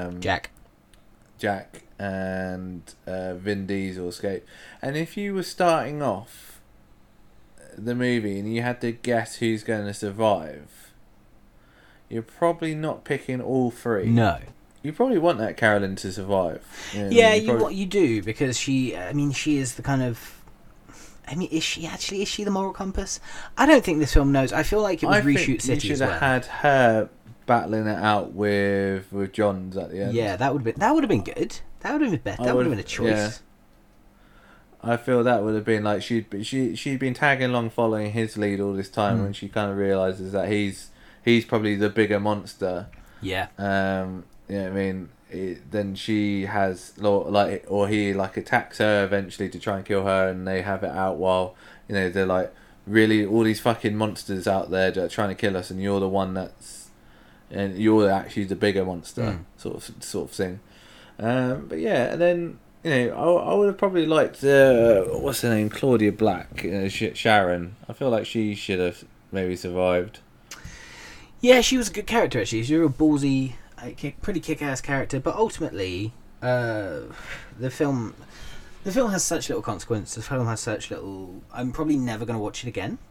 Jack, and Vin Diesel escape. And if you were starting off the movie and you had to guess who's going to survive, you're probably not picking all three. No. You probably want that Carolyn to survive. You do, because she is the kind of... is she the moral compass? I don't think this film knows. I feel like it was Reshoot City as well. You should have had her battling it out with Johns at the end. Yeah, that would have been good. That would have been better. That would have been a choice. Yeah. I feel that would have been like she'd been tagging along, following his lead all this time, when she kind of realizes that he's probably the bigger monster. Yeah. You know what I mean? Then she has he attacks her eventually to try and kill her, and they have it out while, you know, they're like, really, all these fucking monsters out there that are trying to kill us, and you're the one and you're actually the bigger monster, sort of thing. But yeah, and then, you know, I would have probably liked what's her name, Claudia Black, Sharon. I feel like she should have maybe survived. Yeah, she was a good character actually. She was a real ballsy, pretty kick-ass character. But ultimately, the film has such little consequence. The film has such little. I'm probably never going to watch it again.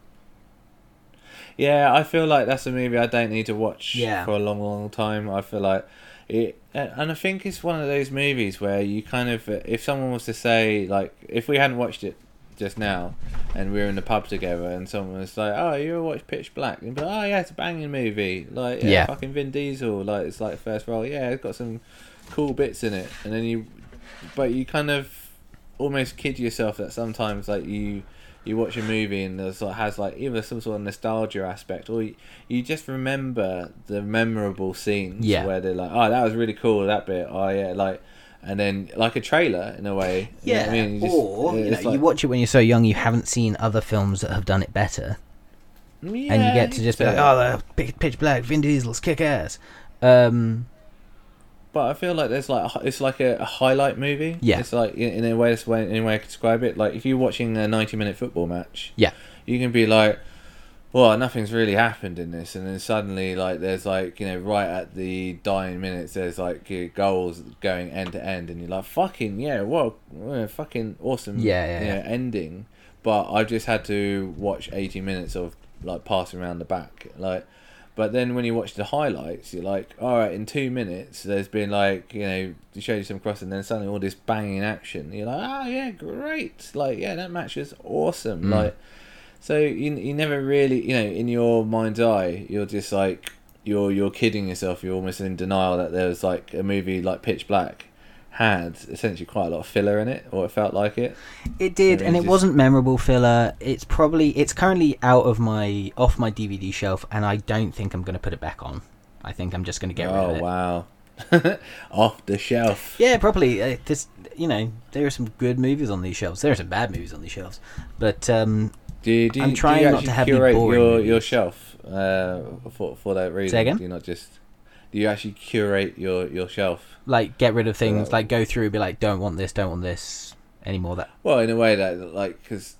Yeah, I feel like that's a movie I don't need to watch for a long, long time. I feel like it, and I think it's one of those movies where you kind of, if someone was to say, like, if we hadn't watched it just now and we were in the pub together and someone was like, oh, you ever watched Pitch Black? And you'd be like, oh yeah, it's a banging movie. Like, fucking Vin Diesel, like, it's like first role. Yeah, it's got some cool bits in it. And then you kind of almost kid yourself that sometimes, like, you watch a movie and there's like, has like either some sort of nostalgia aspect, or you just remember the memorable scenes where they're like, oh, that was really cool, that bit, oh yeah, like, and then like a trailer in a way. You know what I mean? You watch it when you're so young, you haven't seen other films that have done it better, and you get to just be like, oh, Pitch Black, Vin Diesel's kick ass. But but I feel like there's like it's like a highlight movie. Yeah. It's like in a way, any way I could describe it. Like if you're watching a 90-minute football match, yeah, you can be like, well, nothing's really happened in this, and then suddenly like there's like, you know, right at the dying minutes, there's like goals going end to end, and you're like, fucking yeah, well, fucking awesome, ending. But I've just had to watch 80 minutes of like passing around the back, like. But then when you watch the highlights, you're like, all right, in 2 minutes, there's been like, you know, to show you some cross, and then suddenly all this banging action. You're like, oh yeah, great, like yeah, that match is awesome, like. So you never really, you know, in your mind's eye, you're just like you're kidding yourself. You're almost in denial that there was like a movie like Pitch Black had essentially quite a lot of filler in it, or it felt like it. It did, and it wasn't memorable filler. It's currently off my DVD shelf, and I don't think I'm going to put it back on. I think I'm just going to get rid of it. Oh wow, off the shelf. Yeah, probably. You know, there are some good movies on these shelves. There are some bad movies on these shelves, but I'm trying not to have curate boring your shelf for that reason. Say again? Do you actually curate your shelf? Like get rid of things, like go through, be like, don't want this anymore. That. Well, in a way that like, because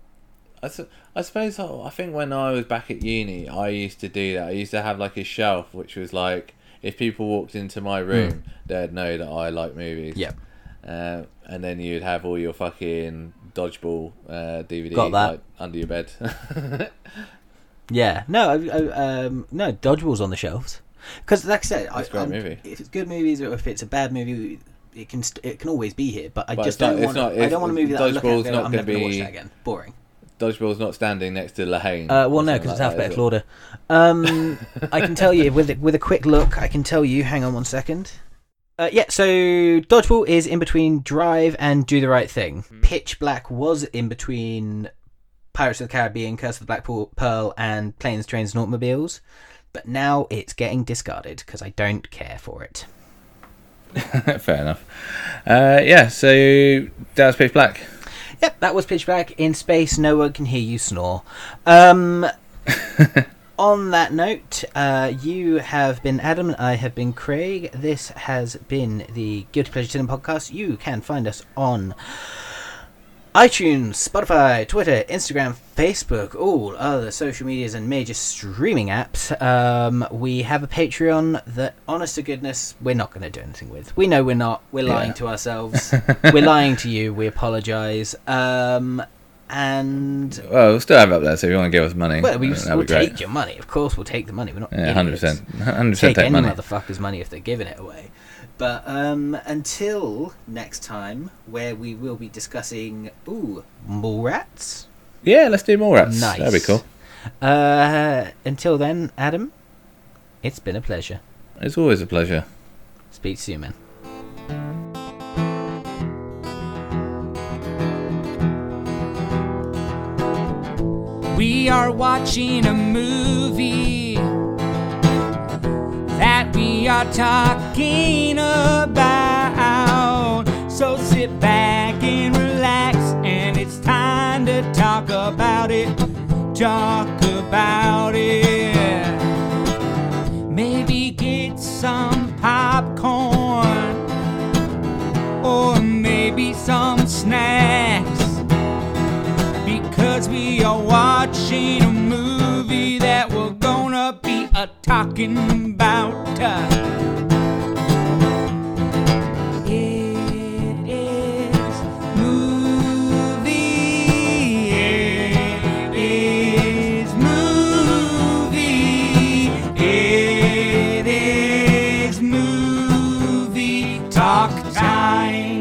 I suppose I think when I was back at uni, I used to do that. I used to have like a shelf which was like, if people walked into my room, they'd know that I like movies. Yeah. And then you'd have all your fucking Dodgeball DVD like, under your bed. Yeah, no, no, Dodgeball's on the shelves because, like I said, it's a great movie. If it's good movies or if it's a bad movie, it can always be here. But I just don't want. I don't want a movie that I look at and go, I'm never going to watch that again. Boring. Dodgeball's not standing next to Lahane. Well, no, because it's alphabetical order. I can tell you with a quick look. I can tell you. Hang on 1 second. So Dodgeball is in between Drive and Do the Right Thing. Pitch Black was in between Pirates of the Caribbean, Curse of the Black Pearl, and Planes, Trains, and Automobiles. But now it's getting discarded because I don't care for it. Fair enough. So that was Pitch Black. Yep, that was Pitch Black. In space, no one can hear you snore. On that note, you have been Adam and I have been Craig. This has been the Guilty Pleasure Cinema Podcast. You can find us on iTunes, Spotify, Twitter, Instagram, Facebook, all other social medias and major streaming apps. We have a Patreon that, honest to goodness, we're not going to do anything with. We know we're not. We're lying to ourselves. We're lying to you. We apologise. And we'll still have it up there, so if you want to give us money, we'll take your money. Of course, we'll take the money. We're not 100% take any money. Motherfuckers' money if they're giving it away. But until next time, where we will be discussing Mallrats. Yeah, let's do Mallrats. Nice. That'd be cool. Until then, Adam, it's been a pleasure. It's always a pleasure. Speak to you, man. We are watching a movie that we are talking about. So sit back and relax, and it's time to talk about it. Talk about it. Maybe get some popcorn, or maybe some snacks. Because we are watching a movie that we're gonna be talking about. It is movie. It is movie. It is movie talk time.